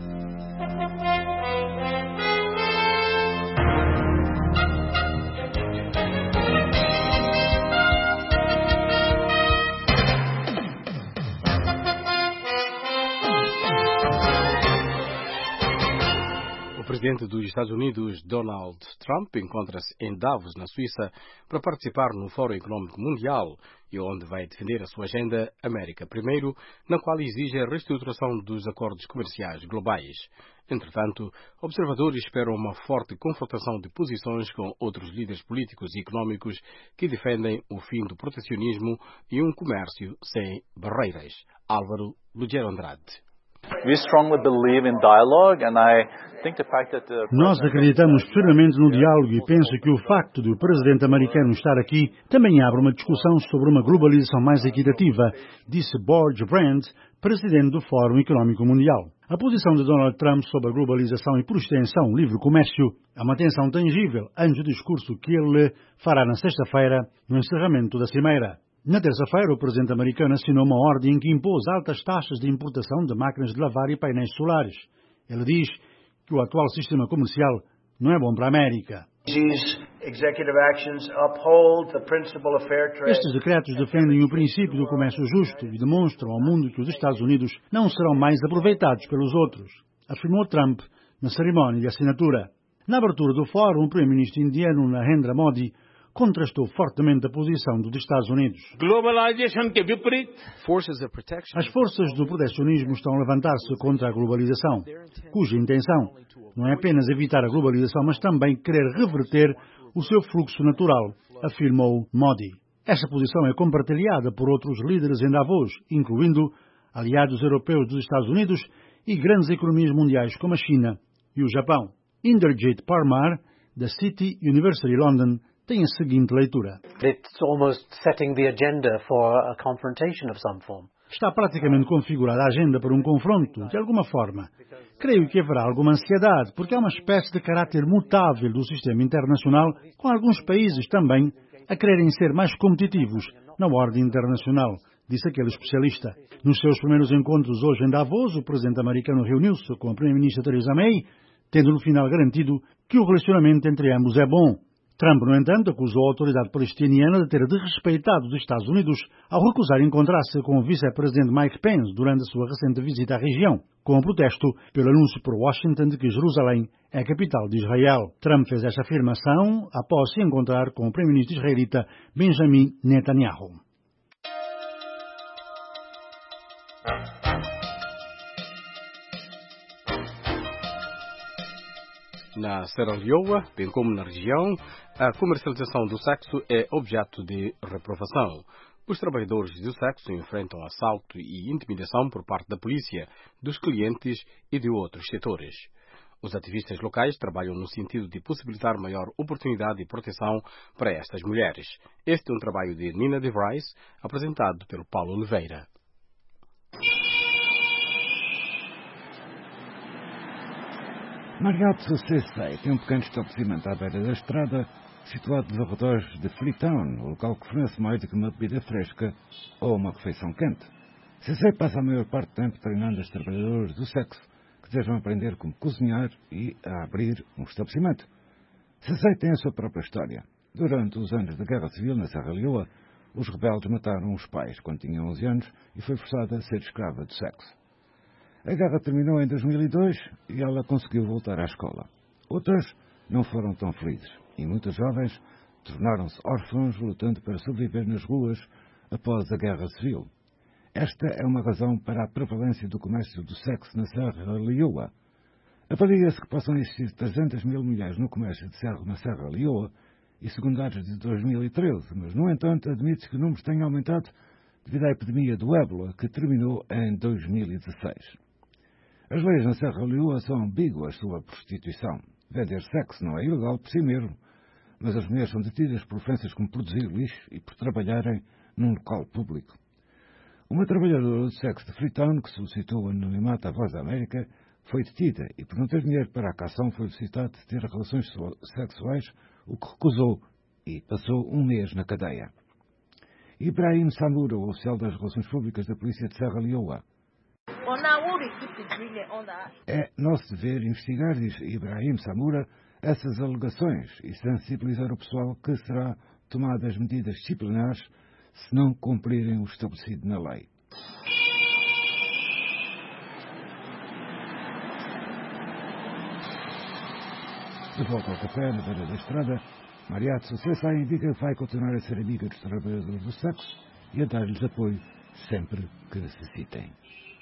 O presidente dos Estados Unidos, Donald Trump, encontra-se em Davos, na Suíça, para participar no Fórum Económico Mundial e onde vai defender a sua agenda América Primeiro, na qual exige a reestruturação dos acordos comerciais globais. Entretanto, observadores esperam uma forte confrontação de posições com outros líderes políticos e económicos que defendem o fim do protecionismo e um comércio sem barreiras. Álvaro Lugero Andrade. Nós acreditamos firmemente no diálogo e penso que o facto de o presidente americano estar aqui também abre uma discussão sobre uma globalização mais equitativa, disse George Brand, presidente do Fórum Económico Mundial. A posição de Donald Trump sobre a globalização e, por extensão, o livre comércio é uma tensão tangível ante o discurso que ele fará na sexta-feira, no encerramento da Cimeira. Na terça-feira, o presidente americano assinou uma ordem que impôs altas taxas de importação de máquinas de lavar e painéis solares. Ele diz que o atual sistema comercial não é bom para a América. Estes decretos defendem o princípio do comércio justo e demonstram ao mundo que os Estados Unidos não serão mais aproveitados pelos outros, afirmou Trump na cerimónia de assinatura. Na abertura do fórum, o primeiro-ministro indiano Narendra Modi contrastou fortemente a posição dos Estados Unidos. As forças do protecionismo estão a levantar-se contra a globalização, cuja intenção não é apenas evitar a globalização, mas também querer reverter o seu fluxo natural, afirmou Modi. Esta posição é compartilhada por outros líderes em Davos, incluindo aliados europeus dos Estados Unidos e grandes economias mundiais como a China e o Japão. Inderjit Parmar, da City University London, tem a seguinte leitura. Está praticamente configurada a agenda para um confronto, de alguma forma. Creio que haverá alguma ansiedade, porque há uma espécie de caráter mutável do sistema internacional, com alguns países também a quererem ser mais competitivos na ordem internacional, disse aquele especialista. Nos seus primeiros encontros hoje em Davos, o presidente americano reuniu-se com a primeira-ministra Theresa May, tendo no final garantido que o relacionamento entre ambos é bom. Trump, no entanto, acusou a autoridade palestiniana de ter desrespeitado os Estados Unidos ao recusar encontrar-se com o vice-presidente Mike Pence durante a sua recente visita à região, com o protesto pelo anúncio por Washington de que Jerusalém é a capital de Israel. Trump fez esta afirmação após se encontrar com o primeiro-ministro israelita Benjamin Netanyahu. Na Serra Leoa, bem como na região, a comercialização do sexo é objeto de reprovação. Os trabalhadores do sexo enfrentam assalto e intimidação por parte da polícia, dos clientes e de outros setores. Os ativistas locais trabalham no sentido de possibilitar maior oportunidade e proteção para estas mulheres. Este é um trabalho de Nina de Vries, apresentado pelo Paulo Oliveira. Mariato Cessei tem um pequeno estabelecimento à beira da estrada, situado nos arredores de Freetown, o local que fornece mais do que uma bebida fresca ou uma refeição quente. Cessei passa a maior parte do tempo treinando os trabalhadores do sexo que desejam aprender como cozinhar e a abrir um estabelecimento. Cessei tem a sua própria história. Durante os anos da Guerra Civil na Serra Leoa, os rebeldes mataram os pais quando tinham onze anos e foi forçada a ser escrava do sexo. A guerra terminou em dois mil e dois e ela conseguiu voltar à escola. Outras não foram tão felizes e muitas jovens tornaram-se órfãos lutando para sobreviver nas ruas após a Guerra Civil. Esta é uma razão para a prevalência do comércio do sexo na Serra Leoa. Avalia-se que possam existir trezentas mil mulheres no comércio de sexo na Serra Leoa e segundo dados de dois mil e treze, mas, no entanto, admite-se que o número tenha aumentado devido à epidemia do ébola que terminou em dois mil e dezesseis. As leis na Serra Leoa são ambíguas sobre a prostituição. Vender sexo não é ilegal por si mesmo, mas as mulheres são detidas por ofensas como produzir lixo e por trabalharem num local público. Uma trabalhadora de sexo de Freetown, que solicitou o anonimato à Voz da América, foi detida e, por não ter dinheiro para a caução, foi solicitado de ter relações sexuais, o que recusou e passou um mês na cadeia. Ibrahim Samura, o oficial das Relações Públicas da Polícia de Serra Leoa. É nosso dever investigar, diz Ibrahim Samura, essas alegações e sensibilizar o pessoal que será tomadas medidas disciplinares se não cumprirem o estabelecido na lei. De volta ao café, na beira da estrada, Mariato Sucessa indica que vai continuar a ser amiga dos trabalhadores do sexo e a dar-lhes apoio sempre que necessitem.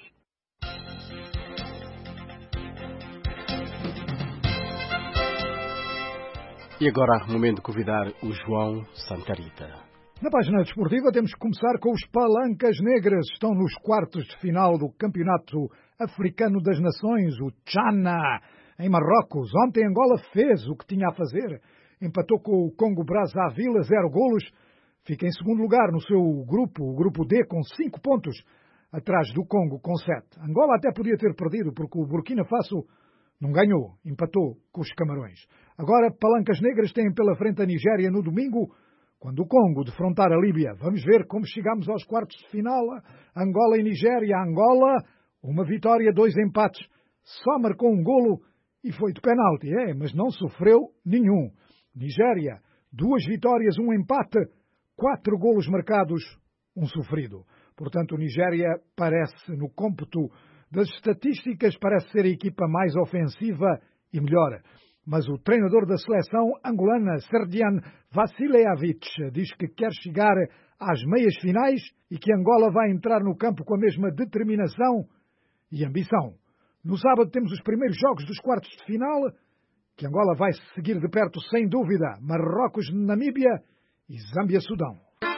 E agora, momento de convidar o João Santarita. Na página desportiva temos que começar com os Palancas Negras. Estão nos quartos de final do Campeonato Africano das Nações, o Tchana, em Marrocos. Ontem Angola fez o que tinha a fazer. Empatou com o Congo Brazzaville, zero golos. Fica em segundo lugar no seu grupo, o grupo D, com cinco pontos, atrás do Congo com sete. Angola até podia ter perdido, porque o Burkina Faso não ganhou, empatou com os Camarões. Agora, Palancas Negras têm pela frente a Nigéria no domingo, quando o Congo defrontar a Líbia. Vamos ver como chegamos aos quartos de final. Angola e Nigéria. Angola, uma vitória, dois empates. Só marcou um golo e foi de penalti, é, mas não sofreu nenhum. Nigéria, duas vitórias, um empate, quatro golos marcados, um sofrido. Portanto, Nigéria parece, no cômputo das estatísticas, parece ser a equipa mais ofensiva e melhor. Mas o treinador da seleção angolana, Serdian Vasiljevic, diz que quer chegar às meias finais e que Angola vai entrar no campo com a mesma determinação e ambição. No sábado temos os primeiros jogos dos quartos de final, que Angola vai seguir de perto sem dúvida. Marrocos, Namíbia e Zâmbia-Sudão.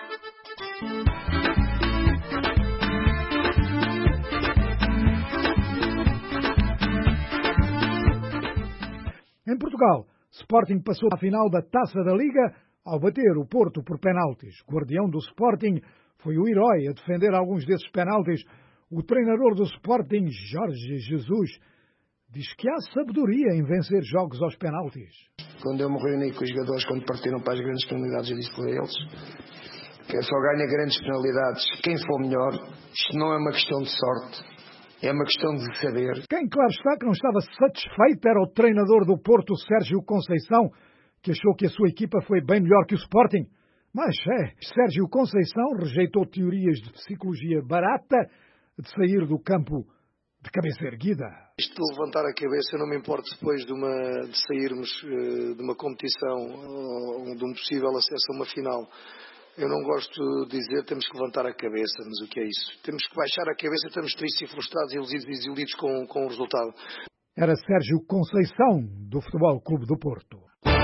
Em Portugal, Sporting passou à final da Taça da Liga ao bater o Porto por penaltis. Guardião do Sporting foi o herói a defender alguns desses penaltis. O treinador do Sporting, Jorge Jesus, diz que há sabedoria em vencer jogos aos penaltis. Quando eu me reuni com os jogadores, quando partiram para as grandes penalidades, eu disse para eles que só ganha grandes penalidades quem for melhor. Isto não é uma questão de sorte. É uma questão de saber. Quem, claro está, que não estava satisfeito era o treinador do Porto, Sérgio Conceição, que achou que a sua equipa foi bem melhor que o Sporting. Mas é, Sérgio Conceição rejeitou teorias de psicologia barata de sair do campo de cabeça erguida. Isto de levantar a cabeça, eu não me importo depois de, uma, de sairmos uh, de uma competição ou de um possível acesso a uma final. Eu não gosto de dizer temos que levantar a cabeça, mas o que é isso? Temos que baixar a cabeça, estamos tristes e frustrados, iludidos e desiludidos com, com o resultado. Era Sérgio Conceição, do Futebol Clube do Porto.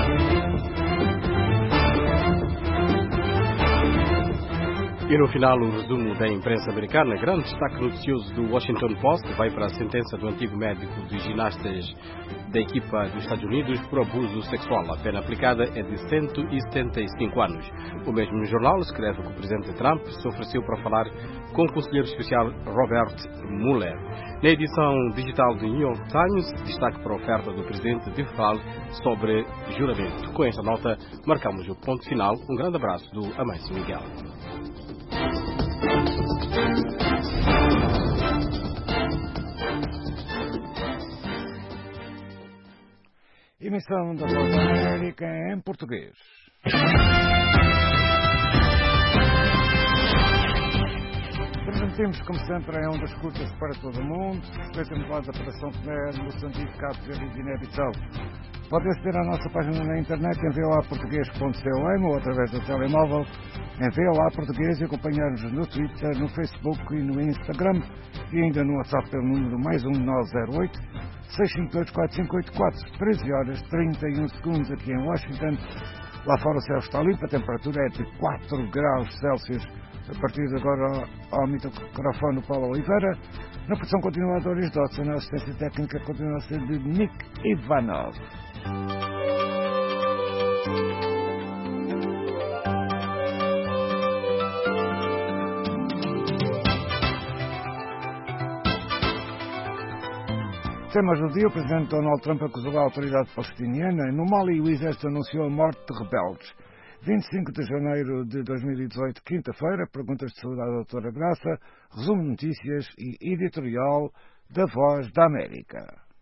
E no final, o resumo da imprensa americana. Grande destaque noticioso do Washington Post vai para a sentença do antigo médico de ginastas da equipa dos Estados Unidos por abuso sexual. A pena aplicada é de cento e setenta e cinco anos. O mesmo jornal escreve que o presidente Trump se ofereceu para falar com o conselheiro especial Robert Mueller. Na edição digital do New York Times, destaque para a oferta do presidente de fala sobre juramento. Com esta nota, marcamos o ponto final. Um grande abraço do Amâncio Miguel. Emissão da Voz da América em português. Transmitimos, como sempre, em ondas curtas para todo o mundo, especialmente para São Tomé, Moçambique, Cabo Verde e Guiné-Bissau. Pode aceder à nossa página na internet em v o a português ponto com ou através do telemóvel em V O A Português e acompanhar-nos no Twitter, no Facebook e no Instagram e ainda no WhatsApp pelo número mais um nove zero oito, seis cinco dois, quatro cinco oito quatro, treze horas e trinta e um segundos aqui em Washington. Lá fora o céu está limpo, a temperatura é de quatro graus Celsius. A partir de agora, ao microfone Paulo Oliveira. Na produção continua a Doris Dodson, na assistência técnica continua a ser de Nick Ivanov. Temas do dia, o presidente Donald Trump acusou a autoridade palestiniana. No Mali, o exército anunciou a morte de rebeldes. vinte e cinco de janeiro de dois mil e dezoito, quinta-feira, perguntas de saúde à doutora Graça, resumo de notícias e editorial da Voz da América.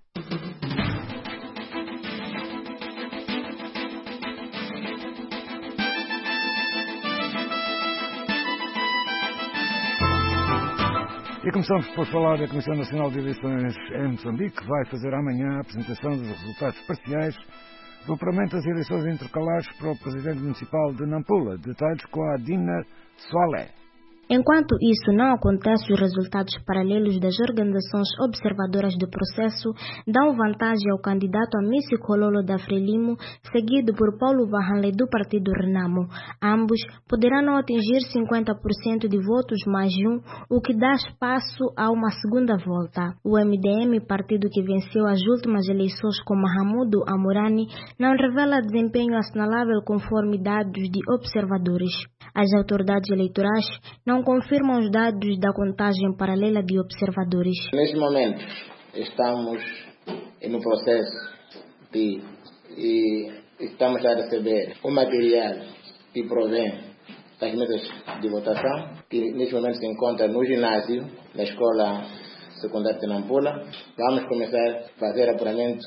E começamos por falar da Comissão Nacional de Eleições em Moçambique, que vai fazer amanhã a apresentação dos resultados parciais do apuramento das eleições intercalares para o Presidente Municipal de Nampula. Detalhes com a Dina Soalé. Enquanto isso não acontece, os resultados paralelos das organizações observadoras do processo dão vantagem ao candidato Amici Kololo da Frelimo, seguido por Paulo Vahanle do Partido Renamo. Ambos poderão não atingir cinquenta por cento de votos mais um, o que dá espaço a uma segunda volta. O M D M, partido que venceu as últimas eleições com Mahamudu Amurani, não revela desempenho assinalável conforme dados de observadores. As autoridades eleitorais não confirmam os dados da contagem paralela de observadores. Neste momento, estamos no processo de e estamos a receber o material que provém das mesas de votação, que neste momento se encontra no ginásio da Escola Secundária de Nampula. Vamos começar a fazer apuramento.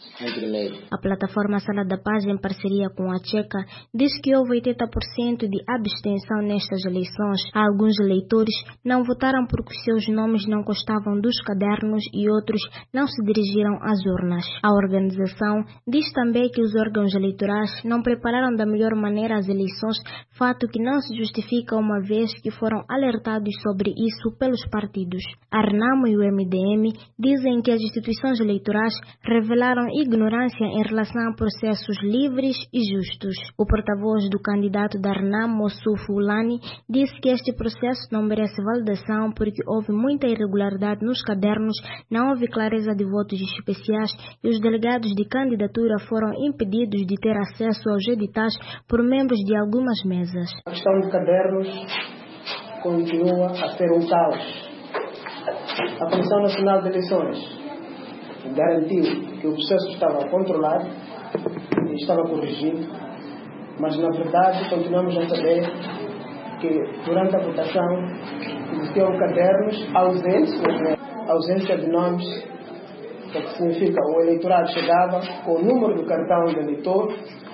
A plataforma Sala da Paz, em parceria com a Checa, diz que houve oitenta por cento de abstenção nestas eleições. Alguns eleitores não votaram porque seus nomes não constavam dos cadernos e outros não se dirigiram às urnas. A organização diz também que os órgãos eleitorais não prepararam da melhor maneira as eleições, fato que não se justifica uma vez que foram alertados sobre isso pelos partidos. A Renamo e o M D M dizem que as instituições eleitorais revelaram ignorância em relação a processos livres e justos. O porta-voz do candidato da Renamo, Mossufo Ulani, disse que este processo não merece validação porque houve muita irregularidade nos cadernos, não houve clareza de votos especiais e os delegados de candidatura foram impedidos de ter acesso aos editais por membros de algumas mesas. A questão de cadernos continua a ser um caos. A Comissão Nacional de Eleições garantiu que o processo estava controlado e estava corrigido, mas na verdade continuamos a saber que durante a votação existiam cadernos ausentes, ausência de nomes, o que significa o eleitorado chegava com o número do cartão do eleitor,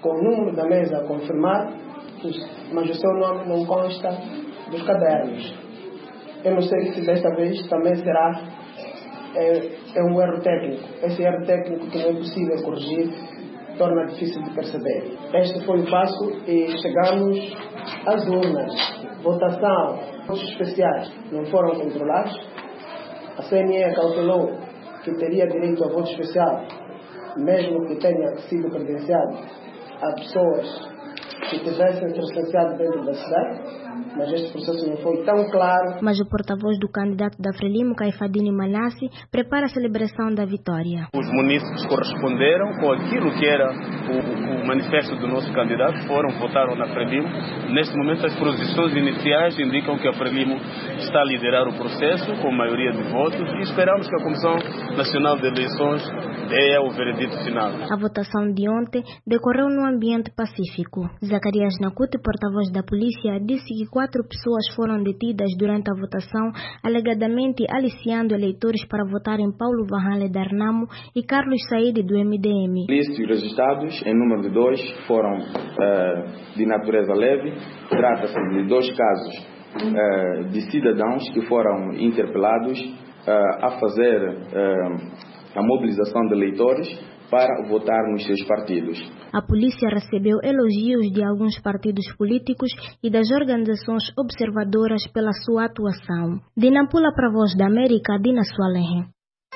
com o número da mesa confirmado, mas o seu nome não consta dos cadernos. Eu não sei se desta vez também será é, é um erro técnico. Esse erro técnico que não é possível corrigir torna difícil de perceber. Este foi o passo e chegamos às urnas. Votação, votos especiais não foram controlados. A C N E calculou que teria direito a voto especial, mesmo que tenha sido credenciado a pessoas que tivessem se licenciado dentro da cidade, mas este processo não foi tão claro. Mas o porta-voz do candidato da Frelimo, Caifadine Manassi, prepara a celebração da vitória. Os munícipes corresponderam com aquilo que era o, o manifesto do nosso candidato, foram, votaram na Frelimo. Neste momento, as posições iniciais indicam que a Frelimo está a liderar o processo com maioria de votos e esperamos que a Comissão Nacional de Eleições dê o veredito final. A votação de ontem decorreu num ambiente pacífico. Zacarias Nakute, porta-voz da polícia, disse que quatro pessoas foram detidas durante a votação, alegadamente aliciando eleitores para votar em Paulo Vanhale Darnamo e Carlos Saide do M D M. Ilícitos registrados em número de dois foram uh, de natureza leve. Trata-se de dois casos uh, de cidadãos que foram interpelados uh, a fazer uh, a mobilização de eleitores para votar nos seus partidos. A polícia recebeu elogios de alguns partidos políticos e das organizações observadoras pela sua atuação. De Nampula para a Voz da América, Dina Sualenhe.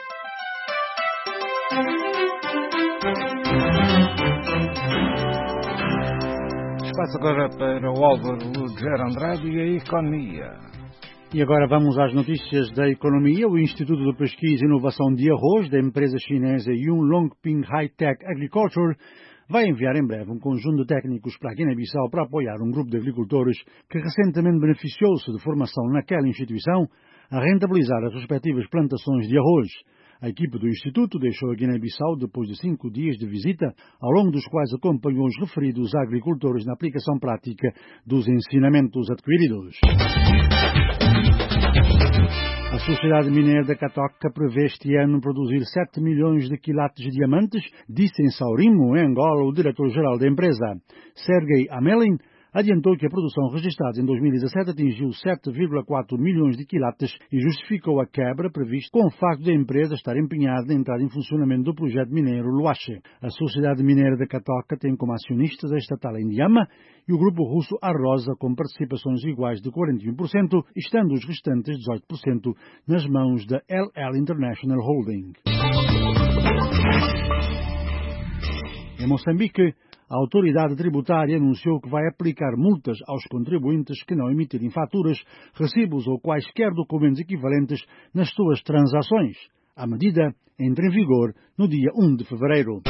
Espaço agora para o Álvaro Luger Andrade e a economia. E agora vamos às notícias da economia. O Instituto de Pesquisa e Inovação de Arroz da empresa chinesa Yunlongping High-Tech Agriculture vai enviar em breve um conjunto de técnicos para a Guiné-Bissau para apoiar um grupo de agricultores que recentemente beneficiou-se de formação naquela instituição a rentabilizar as respectivas plantações de arroz. A equipe do Instituto deixou a Guiné-Bissau depois de cinco dias de visita, ao longo dos quais acompanhou os referidos agricultores na aplicação prática dos ensinamentos adquiridos. A Sociedade Mineira da Catoca prevê este ano produzir sete milhões de quilates de diamantes, disse em Saurimo, em Angola, o diretor-geral da empresa. Sergei Amelin adiantou que a produção registrada em dois mil e dezassete atingiu sete vírgula quatro milhões de quilates e justificou a quebra prevista com o facto da empresa estar empenhada na entrada em funcionamento do projeto mineiro Luache. A Sociedade Mineira da Catoca tem como acionistas a estatal Indiama e o grupo russo Arrosa, com participações iguais de quarenta e um por cento, estando os restantes dezoito por cento nas mãos da L L International Holding. Em Moçambique, a autoridade tributária anunciou que vai aplicar multas aos contribuintes que não emitirem faturas, recibos ou quaisquer documentos equivalentes nas suas transações. A medida entra em vigor no dia um de fevereiro.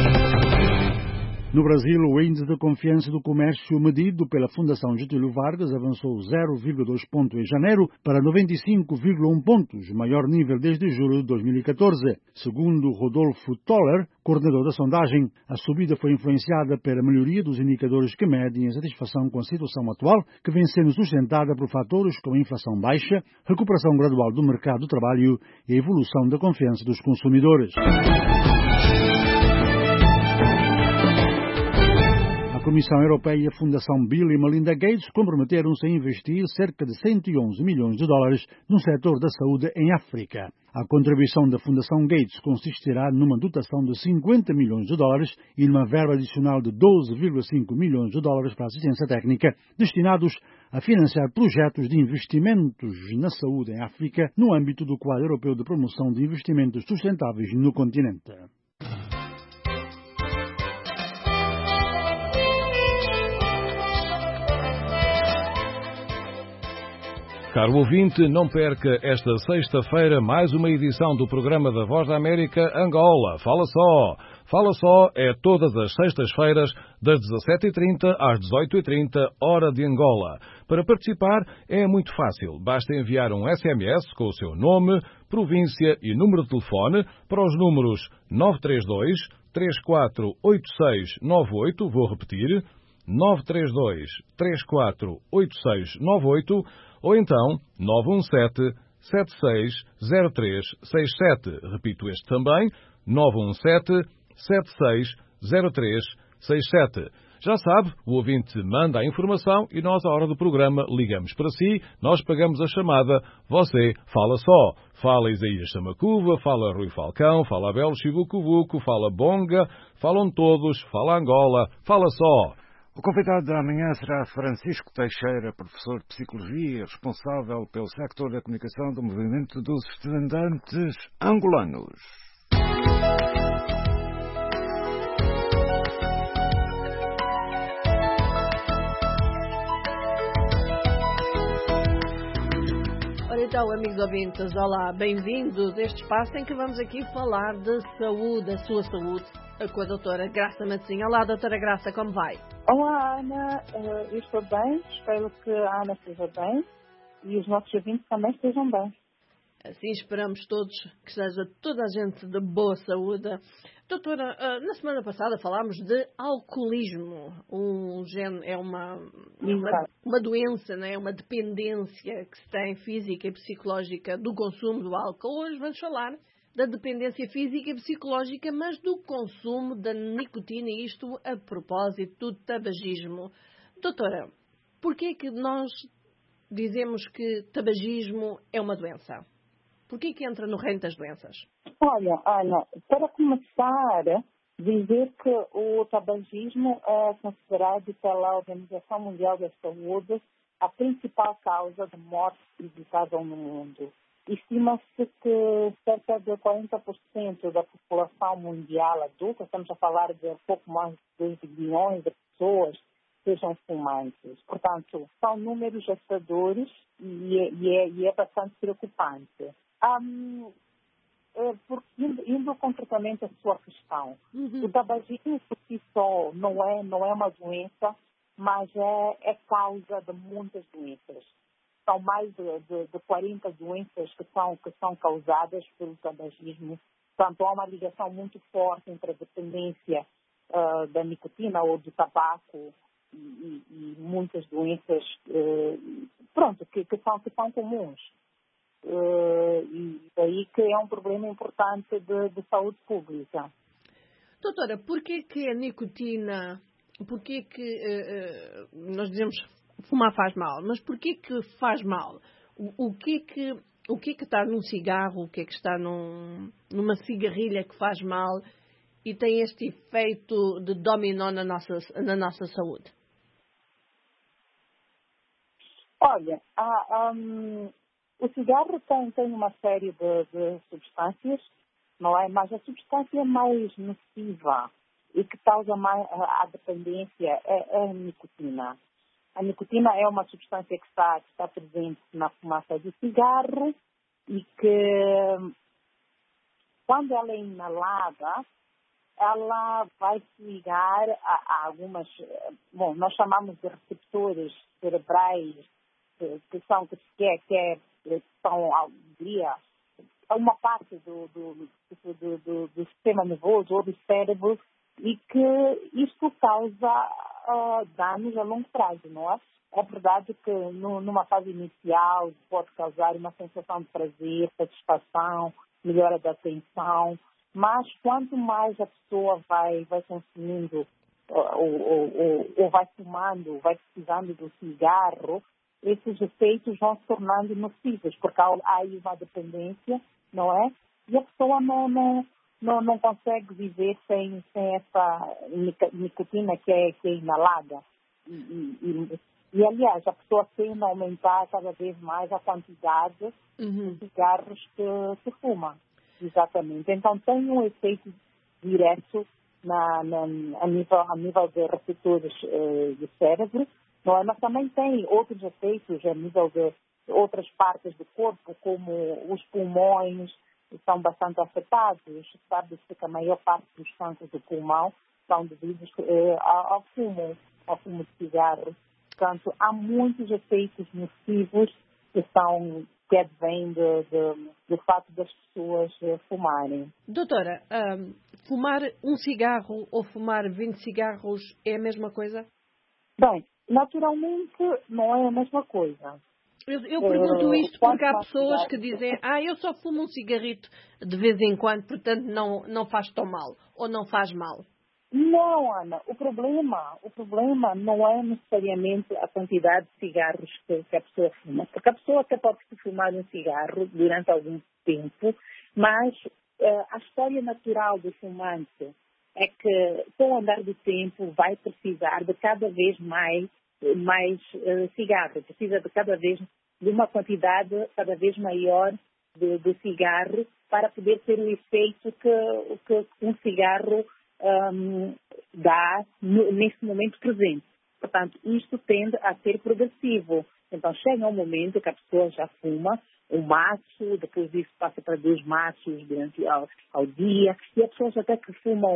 No Brasil, o índice de confiança do comércio medido pela Fundação Getúlio Vargas avançou zero vírgula dois pontos em janeiro para noventa e cinco vírgula um pontos, maior nível desde julho de dois mil e catorze. Segundo Rodolfo Toller, coordenador da sondagem, a subida foi influenciada pela melhoria dos indicadores que medem a satisfação com a situação atual, que vem sendo sustentada por fatores como a inflação baixa, recuperação gradual do mercado do trabalho e a evolução da confiança dos consumidores. A Comissão Europeia e a Fundação Bill e Melinda Gates comprometeram-se a investir cerca de cento e onze milhões de dólares no setor da saúde em África. A contribuição da Fundação Gates consistirá numa dotação de cinquenta milhões de dólares e numa verba adicional de doze vírgula cinco milhões de dólares para assistência técnica, destinados a financiar projetos de investimentos na saúde em África no âmbito do Quadro Europeu de Promoção de Investimentos Sustentáveis no continente. Caro ouvinte, não perca esta sexta-feira mais uma edição do programa da Voz da América Angola. Fala só! Fala só é todas as sextas-feiras, das dezassete e trinta às dezoito e trinta, hora de Angola. Para participar é muito fácil. Basta enviar um S M S com o seu nome, província e número de telefone para os números nove três dois, três quatro oito seis nove oito, vou repetir, nove três dois, três quatro oito seis nove oito, ou então nove um sete, sete seis zero três seis sete. Repito este também, nove um sete, sete seis zero três seis sete. Já sabe, o ouvinte manda a informação e nós, à hora do programa, ligamos para si, nós pagamos a chamada, você fala só. Fala Isaías Samacuva, fala Rui Falcão, fala Abel Chibucubuco, fala Bonga, falam todos, fala Angola, fala só. O convidado da manhã será Francisco Teixeira, professor de Psicologia, responsável pelo sector da comunicação do movimento dos estudantes angolanos. Então, amigos ouvintes, olá, bem-vindos a este espaço em que vamos aqui falar de saúde, a sua saúde, com a doutora Graça Matosinho. Olá, doutora Graça, como vai? Olá, Ana, eu estou bem, espero que a Ana esteja bem e os nossos ouvintes também estejam bem. Assim esperamos todos que esteja toda a gente de boa saúde. Doutora, na semana passada falámos de alcoolismo. Um gene é uma, uma, uma doença, não é? Uma dependência que se tem física e psicológica do consumo do álcool. Hoje vamos falar da dependência física e psicológica, mas do consumo da nicotina, e isto a propósito do tabagismo. Doutora, porquê é que nós dizemos que tabagismo é uma doença? Porquê que entra no reino das doenças? Olha, Ana, para começar, dizer que o tabagismo é considerado pela Organização Mundial da Saúde a principal causa de morte evitável no mundo. Estima-se que cerca de quarenta por cento da população mundial adulta, estamos a falar de pouco mais de dois bilhões de pessoas, sejam fumantes. Portanto, são números assustadores e é, e é, e é bastante preocupante. Um, porque indo, indo concretamente à sua questão, uhum. O tabagismo por si só não é, não é uma doença, mas é, é causa de muitas doenças. São mais de, de, de quarenta doenças que são, que são causadas pelo tabagismo. Portanto, há uma ligação muito forte entre a dependência uh, da nicotina ou do tabaco e, e, e muitas doenças uh, pronto, que, que, são, que são comuns. Uh, e daí que é um problema importante de, de saúde pública. Doutora, porquê que a nicotina, porquê que uh, uh, nós dizemos fumar faz mal, mas porquê que faz mal? O, o, que que, o que que está num cigarro, o que é que está num, numa cigarrilha que faz mal e tem este efeito de dominó na nossa, na nossa saúde? Olha, a... Um... o cigarro tem, tem uma série de, de substâncias, não é? Mas a substância mais nociva e que causa mais a, a dependência é, é a nicotina. A nicotina é uma substância que está, que está presente na fumaça do cigarro e que, quando ela é inalada, ela vai se ligar a, a algumas, bom, nós chamamos de receptores cerebrais, que, que são, que, que, que é são, diria, uma parte do, do, do, do, do sistema nervoso ou do cérebro e que isto causa uh, danos a longo prazo, não é? É verdade que no, numa fase inicial pode causar uma sensação de prazer, satisfação, melhora da atenção, mas quanto mais a pessoa vai, vai consumindo uh, ou, ou, ou, ou vai fumando, vai precisando do cigarro, esses efeitos vão se tornando nocivos, porque há aí uma dependência, não é? E a pessoa não, não, não, não consegue viver sem, sem essa nicotina que é, que é inalada. E, e, e, e, aliás, a pessoa tende a aumentar cada vez mais a quantidade uhum. de cigarros que, que fuma. Exatamente. Então, tem um efeito direto na, na, a, nível, a nível de receptores eh, do cérebro, não é? Mas também tem outros efeitos a nível de outras partes do corpo, como os pulmões, que são bastante afetados. Sabe-se que a maior parte dos cânceres do pulmão são devidos eh, ao fumo, ao fumo de cigarro. Portanto, há muitos efeitos nocivos que são que advêm de, de, do fato das pessoas fumarem. Doutora, um, fumar um cigarro ou fumar vinte cigarros é a mesma coisa? Bem, naturalmente não é a mesma coisa. Eu, eu pergunto isto porque há pessoas que dizem ah, eu só fumo um cigarrito de vez em quando, portanto não, não faz tão mal, ou não faz mal. Não, Ana, o problema, o problema não é necessariamente a quantidade de cigarros que, que a pessoa fuma, porque a pessoa até pode fumar um cigarro durante algum tempo, mas uh, a história natural do fumante é que, com o andar do tempo, vai precisar de cada vez mais, mais uh, cigarro, precisa de cada vez de uma quantidade cada vez maior de, de cigarro para poder ter o efeito que, que um cigarro um, dá no, nesse momento presente. Portanto, isto tende a ser progressivo. Então, chega um momento que a pessoa já fuma um maço, depois disso passa para dois maços durante ao, ao dia, e a pessoa até que fuma,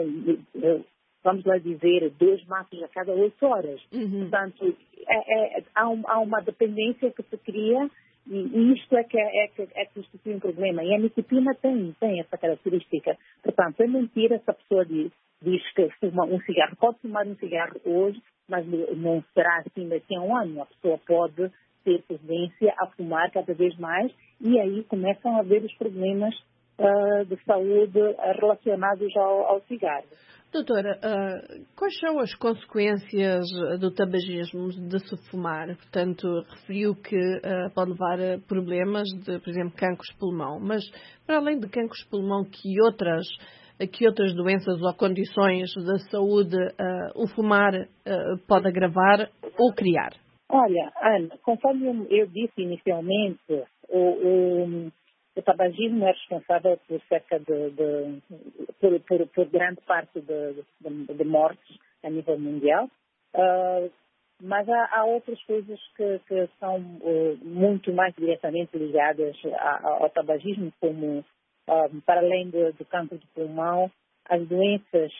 vamos lá dizer, dois maços a cada oito horas. Uhum. Portanto, é, é, há, um, há uma dependência que se cria, e isto é que, é, que, é que constitui um problema. E a nicotina tem, tem essa característica. Portanto, é mentira se a pessoa diz, diz que fuma um cigarro. Pode fumar um cigarro hoje, mas não será assim daqui a um ano. A pessoa pode ter tendência a fumar cada vez mais, e aí começam a haver os problemas uh, de saúde relacionados ao, ao cigarro. Doutora, uh, quais são as consequências do tabagismo de se fumar? Portanto, referiu que uh, pode levar a problemas de, por exemplo, cancros de pulmão, mas para além de cancros de pulmão, que outras, que outras doenças ou condições da saúde uh, o fumar uh, pode agravar ou criar? Olha, Ana, conforme eu disse inicialmente, o, o, o tabagismo é responsável por cerca de, de por, por, por grande parte de, de, de mortes a nível mundial, uh, mas há, há outras coisas que, que são uh, muito mais diretamente ligadas a, ao tabagismo, como, uh, para além do, do câncer de pulmão, as doenças,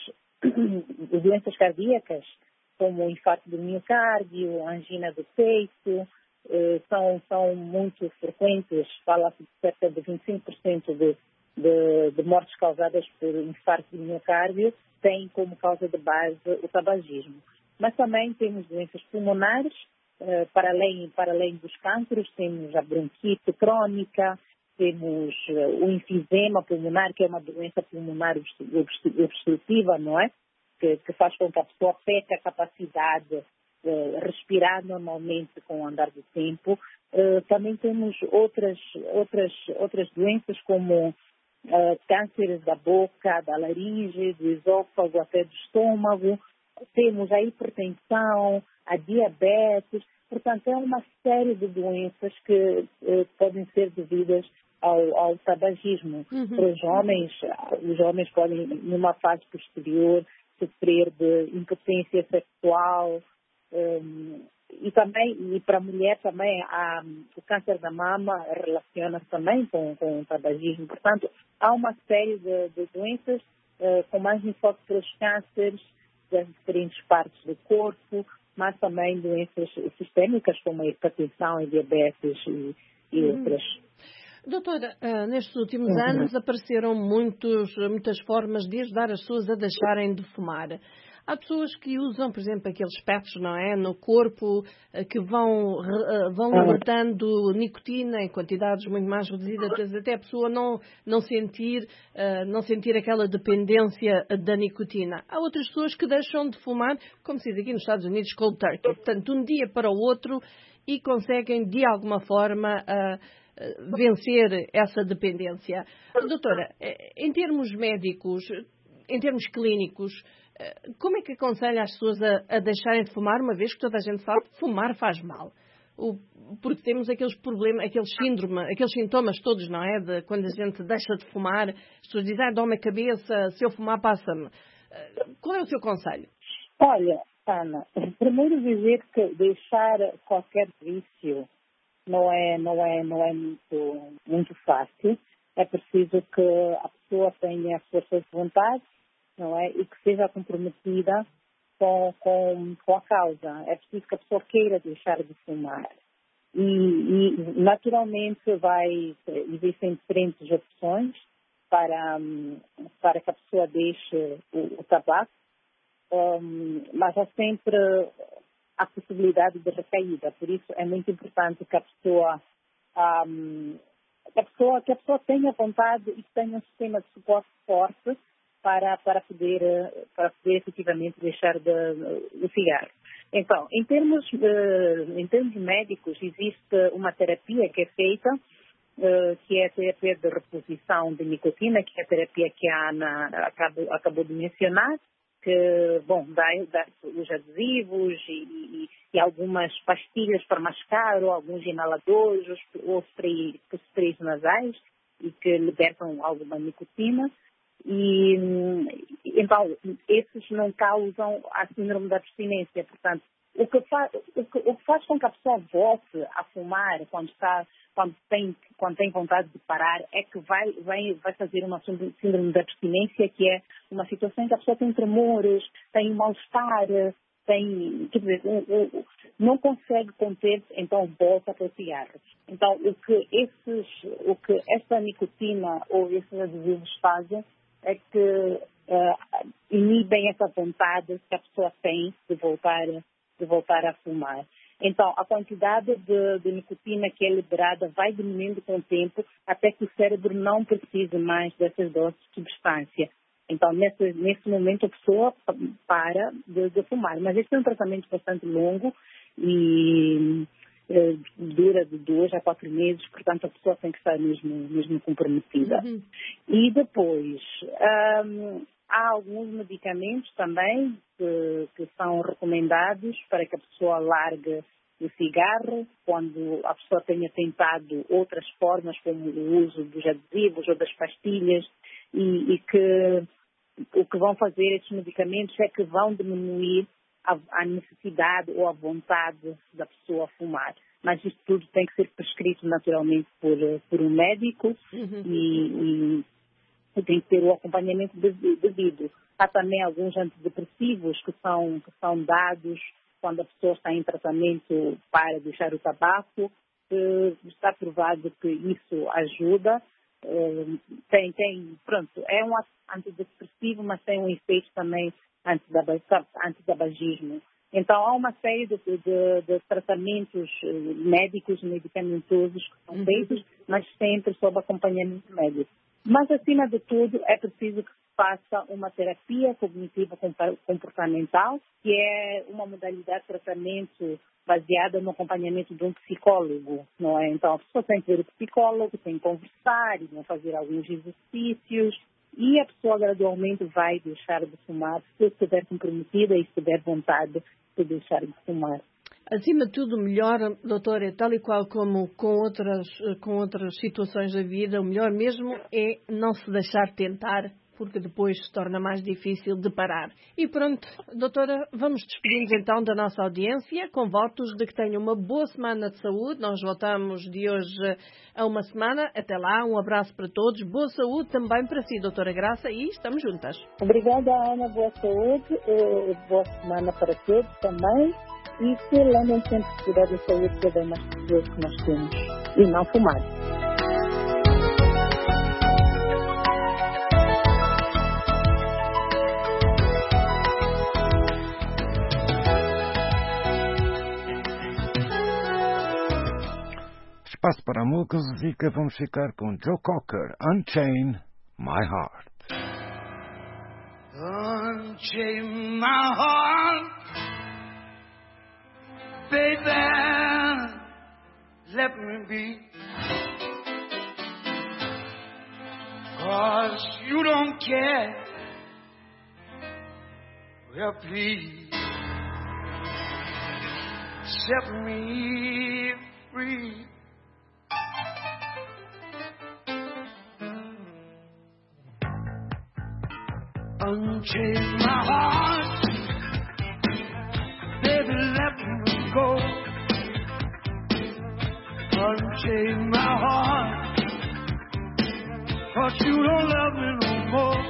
as doenças cardíacas, como o infarto do miocárdio, a angina do peito, eh, são, são muito frequentes. Fala-se de cerca de vinte e cinco por cento de, de, de mortes causadas por infarto do miocárdio têm como causa de base o tabagismo. Mas também temos doenças pulmonares, eh, para, além, para além dos cânceres, temos a bronquite crônica, temos eh, o enfisema pulmonar, que é uma doença pulmonar obstrutiva, não é? Que, que faz com que a pessoa perca a capacidade de respirar normalmente com o andar do tempo. Uh, também temos outras, outras, outras doenças como uh, cânceres da boca, da laringe, do esôfago, até do estômago. Temos a hipertensão, a diabetes. Portanto, é uma série de doenças que uh, podem ser devidas ao, ao tabagismo. Uhum. Para os homens, os homens podem, numa fase posterior, sofrer de impotência sexual, um, e também, e para a mulher também, há, o câncer da mama relaciona-se também com, com o tabagismo. Portanto, há uma série de, de doenças, uh, com mais enfoque para os cânceres das diferentes partes do corpo, mas também doenças sistémicas como a hipertensão e diabetes e, e hum. outras. Doutora, nestes últimos uhum. anos apareceram muitos, muitas formas de ajudar as pessoas a deixarem de fumar. Há pessoas que usam, por exemplo, aqueles patches, não é, no corpo, que vão, vão libertando nicotina em quantidades muito mais reduzidas, até a pessoa não, não, sentir, não sentir aquela dependência da nicotina. Há outras pessoas que deixam de fumar, como se diz aqui nos Estados Unidos, cold turkey. Portanto, de um dia para o outro, e conseguem, de alguma forma, vencer essa dependência. Doutora, em termos médicos, em termos clínicos, como é que aconselha as pessoas a, a deixarem de fumar, uma vez que toda a gente sabe que fumar faz mal? O, porque temos aqueles problemas, aqueles síndrome, aqueles sintomas todos, não é? De quando a gente deixa de fumar, as pessoas dizem, ah, dá-me a cabeça, se eu fumar passa-me. Qual é o seu conselho? Olha, Ana, primeiro dizer que deixar qualquer vício não é, não é, não é muito, muito fácil. É preciso que a pessoa tenha força de vontade, não é? E que seja comprometida com, com, com a causa. É preciso que a pessoa queira deixar de fumar. E, e naturalmente vai, existem diferentes opções para, para que a pessoa deixe o, o tabaco, um, mas há sempre a possibilidade de recaída. Por isso é muito importante que a pessoa, um, que a pessoa, que a pessoa tenha vontade e que tenha um sistema de suporte forte para, para, poder, para poder efetivamente deixar de, o cigarro. Então, em termos, em termos médicos, existe uma terapia que é feita, que é a terapia de reposição de nicotina, que é a terapia que a Ana acabou, acabou de mencionar, que, bom, dá, dá os adesivos e, e, e algumas pastilhas para mascar, ou alguns inaladores, ou spray, sprays nasais, e que libertam alguma nicotina. E, então, esses não causam a síndrome da abstinência. Portanto, o que, faz, o, que, o que faz com que a pessoa volte a fumar quando, está, quando, tem, quando tem vontade de parar é que vai, vai, vai fazer uma síndrome da abstinência, que é uma situação em que a pessoa tem tremores, tem mal-estar, tem, quer dizer, um, um, não consegue conter, então volta para o cigarro. Então, o que, esses, o que esta nicotina ou esses adesivos fazem é que uh, inibem essa vontade que a pessoa tem de voltar, de voltar a fumar. Então, a quantidade de, de nicotina que é liberada vai diminuindo com o tempo até que o cérebro não precise mais dessas doses de substância. Então, nesse, nesse momento, a pessoa para de, de fumar. Mas esse é um tratamento bastante longo e eh, dura de dois a quatro meses, portanto, a pessoa tem que estar mesmo, mesmo comprometida. Uhum. E depois, um, há alguns medicamentos também que, que são recomendados para que a pessoa largue o cigarro, quando a pessoa tenha tentado outras formas, como o uso dos adesivos ou das pastilhas, e, e que o que vão fazer esses medicamentos é que vão diminuir a, a necessidade ou a vontade da pessoa a fumar. Mas isto tudo tem que ser prescrito naturalmente por, por um médico uhum. e, e tem que ter o acompanhamento devido. Há também alguns antidepressivos que são, que são dados quando a pessoa está em tratamento para deixar o tabaco. Está provado que isso ajuda. Tem, tem, pronto, é um antidepressivo, mas tem um efeito também antitabagismo. Então, há uma série de, de, de tratamentos médicos, medicamentosos que são feitos, mas sempre sob acompanhamento médico. Mas, acima de tudo, é preciso que se faça uma terapia cognitiva comportamental, que é uma modalidade de tratamento baseada no acompanhamento de um psicólogo, não é? Então, a pessoa tem que ver o psicólogo, tem que conversar, vão fazer alguns exercícios, e a pessoa gradualmente vai deixar de fumar se estiver comprometida e se tiver vontade de deixar de fumar. Acima de tudo, o melhor, doutora, tal e qual como com outras, com outras situações da vida, o melhor mesmo é não se deixar tentar, porque depois se torna mais difícil de parar. E pronto, doutora, vamos despedir-nos então da nossa audiência, com votos de que tenham uma boa semana de saúde. Nós voltamos de hoje a uma semana. Até lá, um abraço para todos, boa saúde também para si, doutora Graça, e estamos juntas. Obrigada, Ana, boa saúde, boa semana para todos também, e que lembrem sempre de cuidar da saúde cada vez mais pessoas que nós temos, e não fumar. Espaço para a música, vamos ficar com Joe Cocker, Unchain My Heart. Unchain my heart, baby, let me be, 'cause you don't care, well please, set me free. Unchain my heart, baby, let me go. Unchain my heart, 'cause you don't love me no more.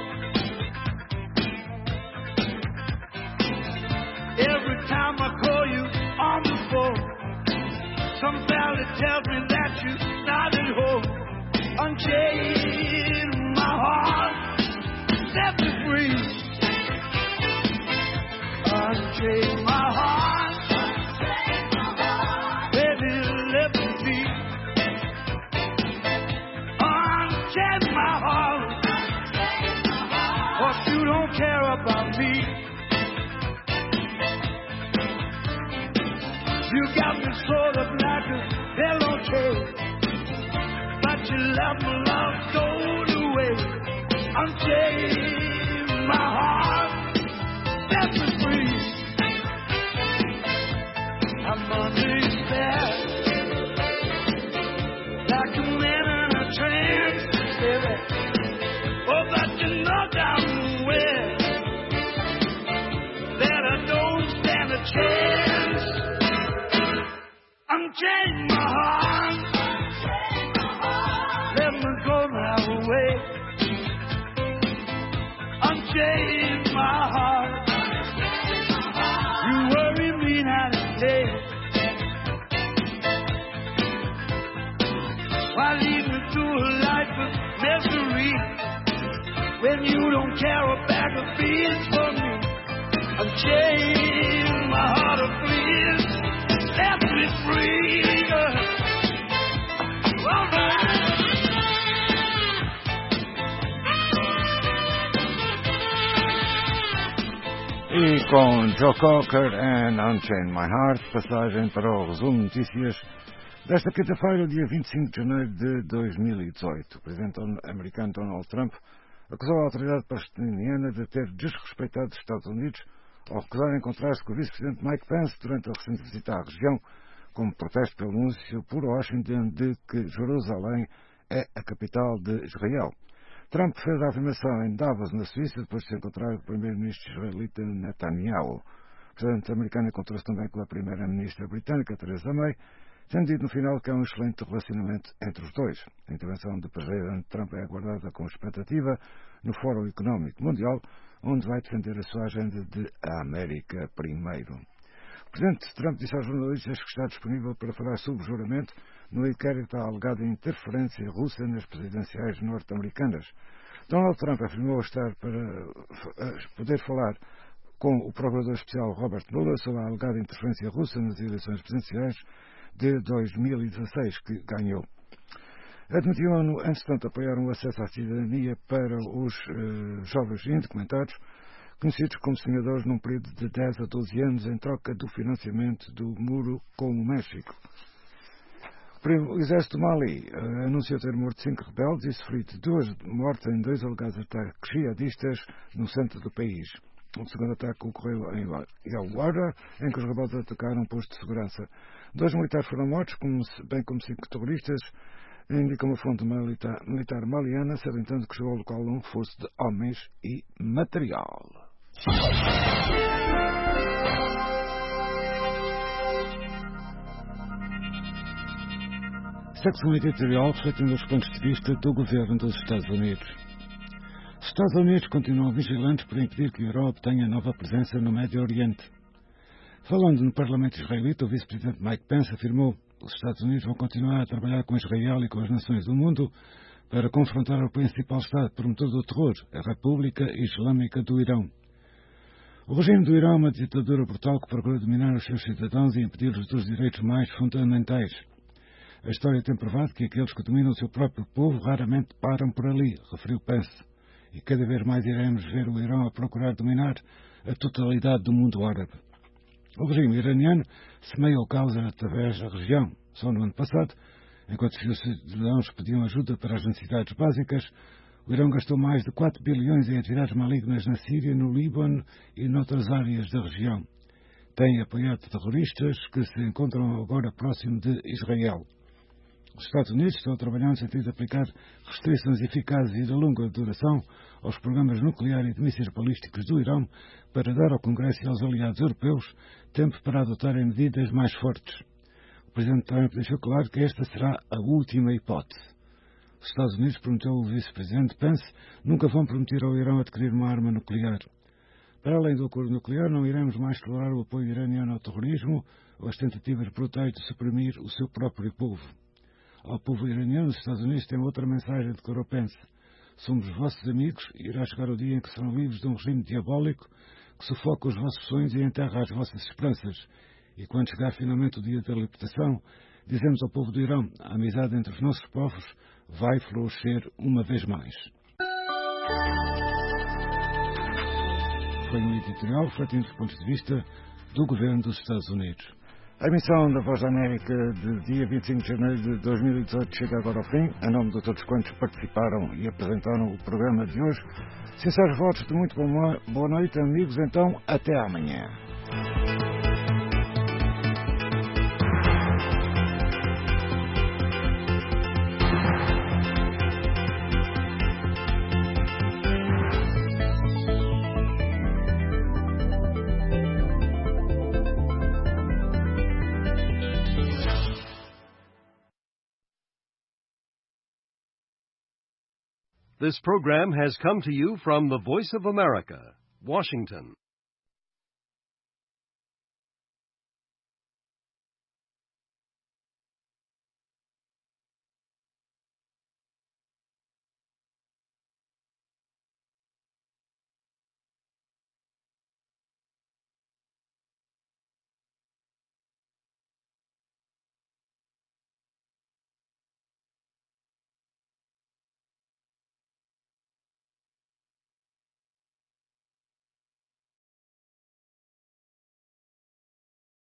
Every time I call you on the phone, some valley tells me that you're not at home. Unchain my heart, set me free. Unchain my heart, baby, let me be. Unchain my heart, 'cause You got me sort of like a pillowcase, but you left my love stowed away. Unchained my heart, set me free. I'm under your spell, like a man in a trance, baby. Oh, but you know damn well that I don't stand a chance. Unchain my heart, let me go my way. Unchain my heart, you worry me night and day. Why lead me through a life of misery when you don't care a bag of beans for me? Unchain my heart, oh please, set me free. All right. E com Joe Cocker and Unchain My Heart, passagem para o resumo de notícias desta quinta-feira, dia vinte e cinco de janeiro de dois mil e dezoito. O presidente americano Donald Trump acusou a autoridade palestiniana de ter desrespeitado os Estados Unidos ao recusar encontrar-se com o vice-presidente Mike Pence durante a recente visita à região, como protesto pelo anúncio por Washington de que Jerusalém é a capital de Israel. Trump fez a afirmação em Davos, na Suíça, depois de se encontrar com o primeiro-ministro israelita Netanyahu. O presidente americano encontrou-se também com a primeira-ministra britânica, Theresa May, tendo dito no final que há um excelente relacionamento entre os dois. A intervenção do presidente Trump é aguardada com expectativa no Fórum Económico Mundial, onde vai defender a sua agenda de A América Primeiro. O presidente Trump disse aos jornalistas que está disponível para falar sobre o juramento no inquérito à alegada interferência russa nas presidenciais norte-americanas. Donald Trump afirmou estar para poder falar com o procurador especial Robert Mueller sobre a alegada interferência russa nas eleições presidenciais de dois mil e dezasseis, que ganhou. Admitiu, entretanto, apoiar um acesso à cidadania para os uh, jovens indocumentados, conhecidos como senadores num período de dez a doze anos, em troca do financiamento do muro com o México. O exército do Mali uh, anunciou ter morto cinco rebeldes e sofrido duas mortes em dois alegados ataques jihadistas no centro do país. O segundo ataque ocorreu em El Wara, em que os rebeldes atacaram um posto de segurança. Dois militares foram mortos, como, bem como cinco terroristas, indica uma fonte militar, militar maliana, salientando que chegou ao local um reforço de homens e material. Secção editorial refletindo os pontos de vista do governo dos Estados Unidos. Os Estados Unidos continuam vigilantes para impedir que a Europa tenha nova presença no Médio Oriente. Falando no Parlamento israelita, o vice-presidente Mike Pence afirmou que os Estados Unidos vão continuar a trabalhar com Israel e com as nações do mundo para confrontar o principal Estado promotor do terror, a República Islâmica do Irão. O regime do Irão é uma ditadura brutal que procura dominar os seus cidadãos e impedir-los dos direitos mais fundamentais. A história tem provado que aqueles que dominam o seu próprio povo raramente param por ali, referiu Pence. E cada vez mais iremos ver o Irão a procurar dominar a totalidade do mundo árabe. O regime iraniano semeia o caos através da região. Só no ano passado, enquanto os seus cidadãos pediam ajuda para as necessidades básicas, o Irão gastou mais de quatro bilhões em atividades malignas na Síria, no Líbano e noutras áreas da região. Tem apoiado terroristas que se encontram agora próximo de Israel. Os Estados Unidos estão a trabalhar no sentido de aplicar restrições eficazes e de longa duração aos programas nuclear e de mísseis balísticos do Irão para dar ao Congresso e aos aliados europeus tempo para adotarem medidas mais fortes. O presidente Trump deixou claro que esta será a última hipótese. Os Estados Unidos, prometeu o vice-presidente Pence, nunca vão permitir ao Irão adquirir uma arma nuclear. Para além do acordo nuclear, não iremos mais tolerar o apoio iraniano ao terrorismo ou as tentativas brutais de suprimir o seu próprio povo. Ao povo iraniano, os Estados Unidos têm outra mensagem de Coro Pence. Somos vossos amigos e irá chegar o dia em que serão livres de um regime diabólico que sufoca os vossos sonhos e enterra as vossas esperanças. E quando chegar finalmente o dia da libertação, dizemos ao povo do Irão, a amizade entre os nossos povos vai florescer uma vez mais. Foi um editorial refletindo os pontos de vista do governo dos Estados Unidos. A emissão da Voz da América de dia vinte e cinco de janeiro de dois mil e dezoito chega agora ao fim. Em nome de todos quantos participaram e apresentaram o programa de hoje, sinceros votos de muito boa noite, amigos. Então, até amanhã. This program has come to you from the Voice of America, Washington.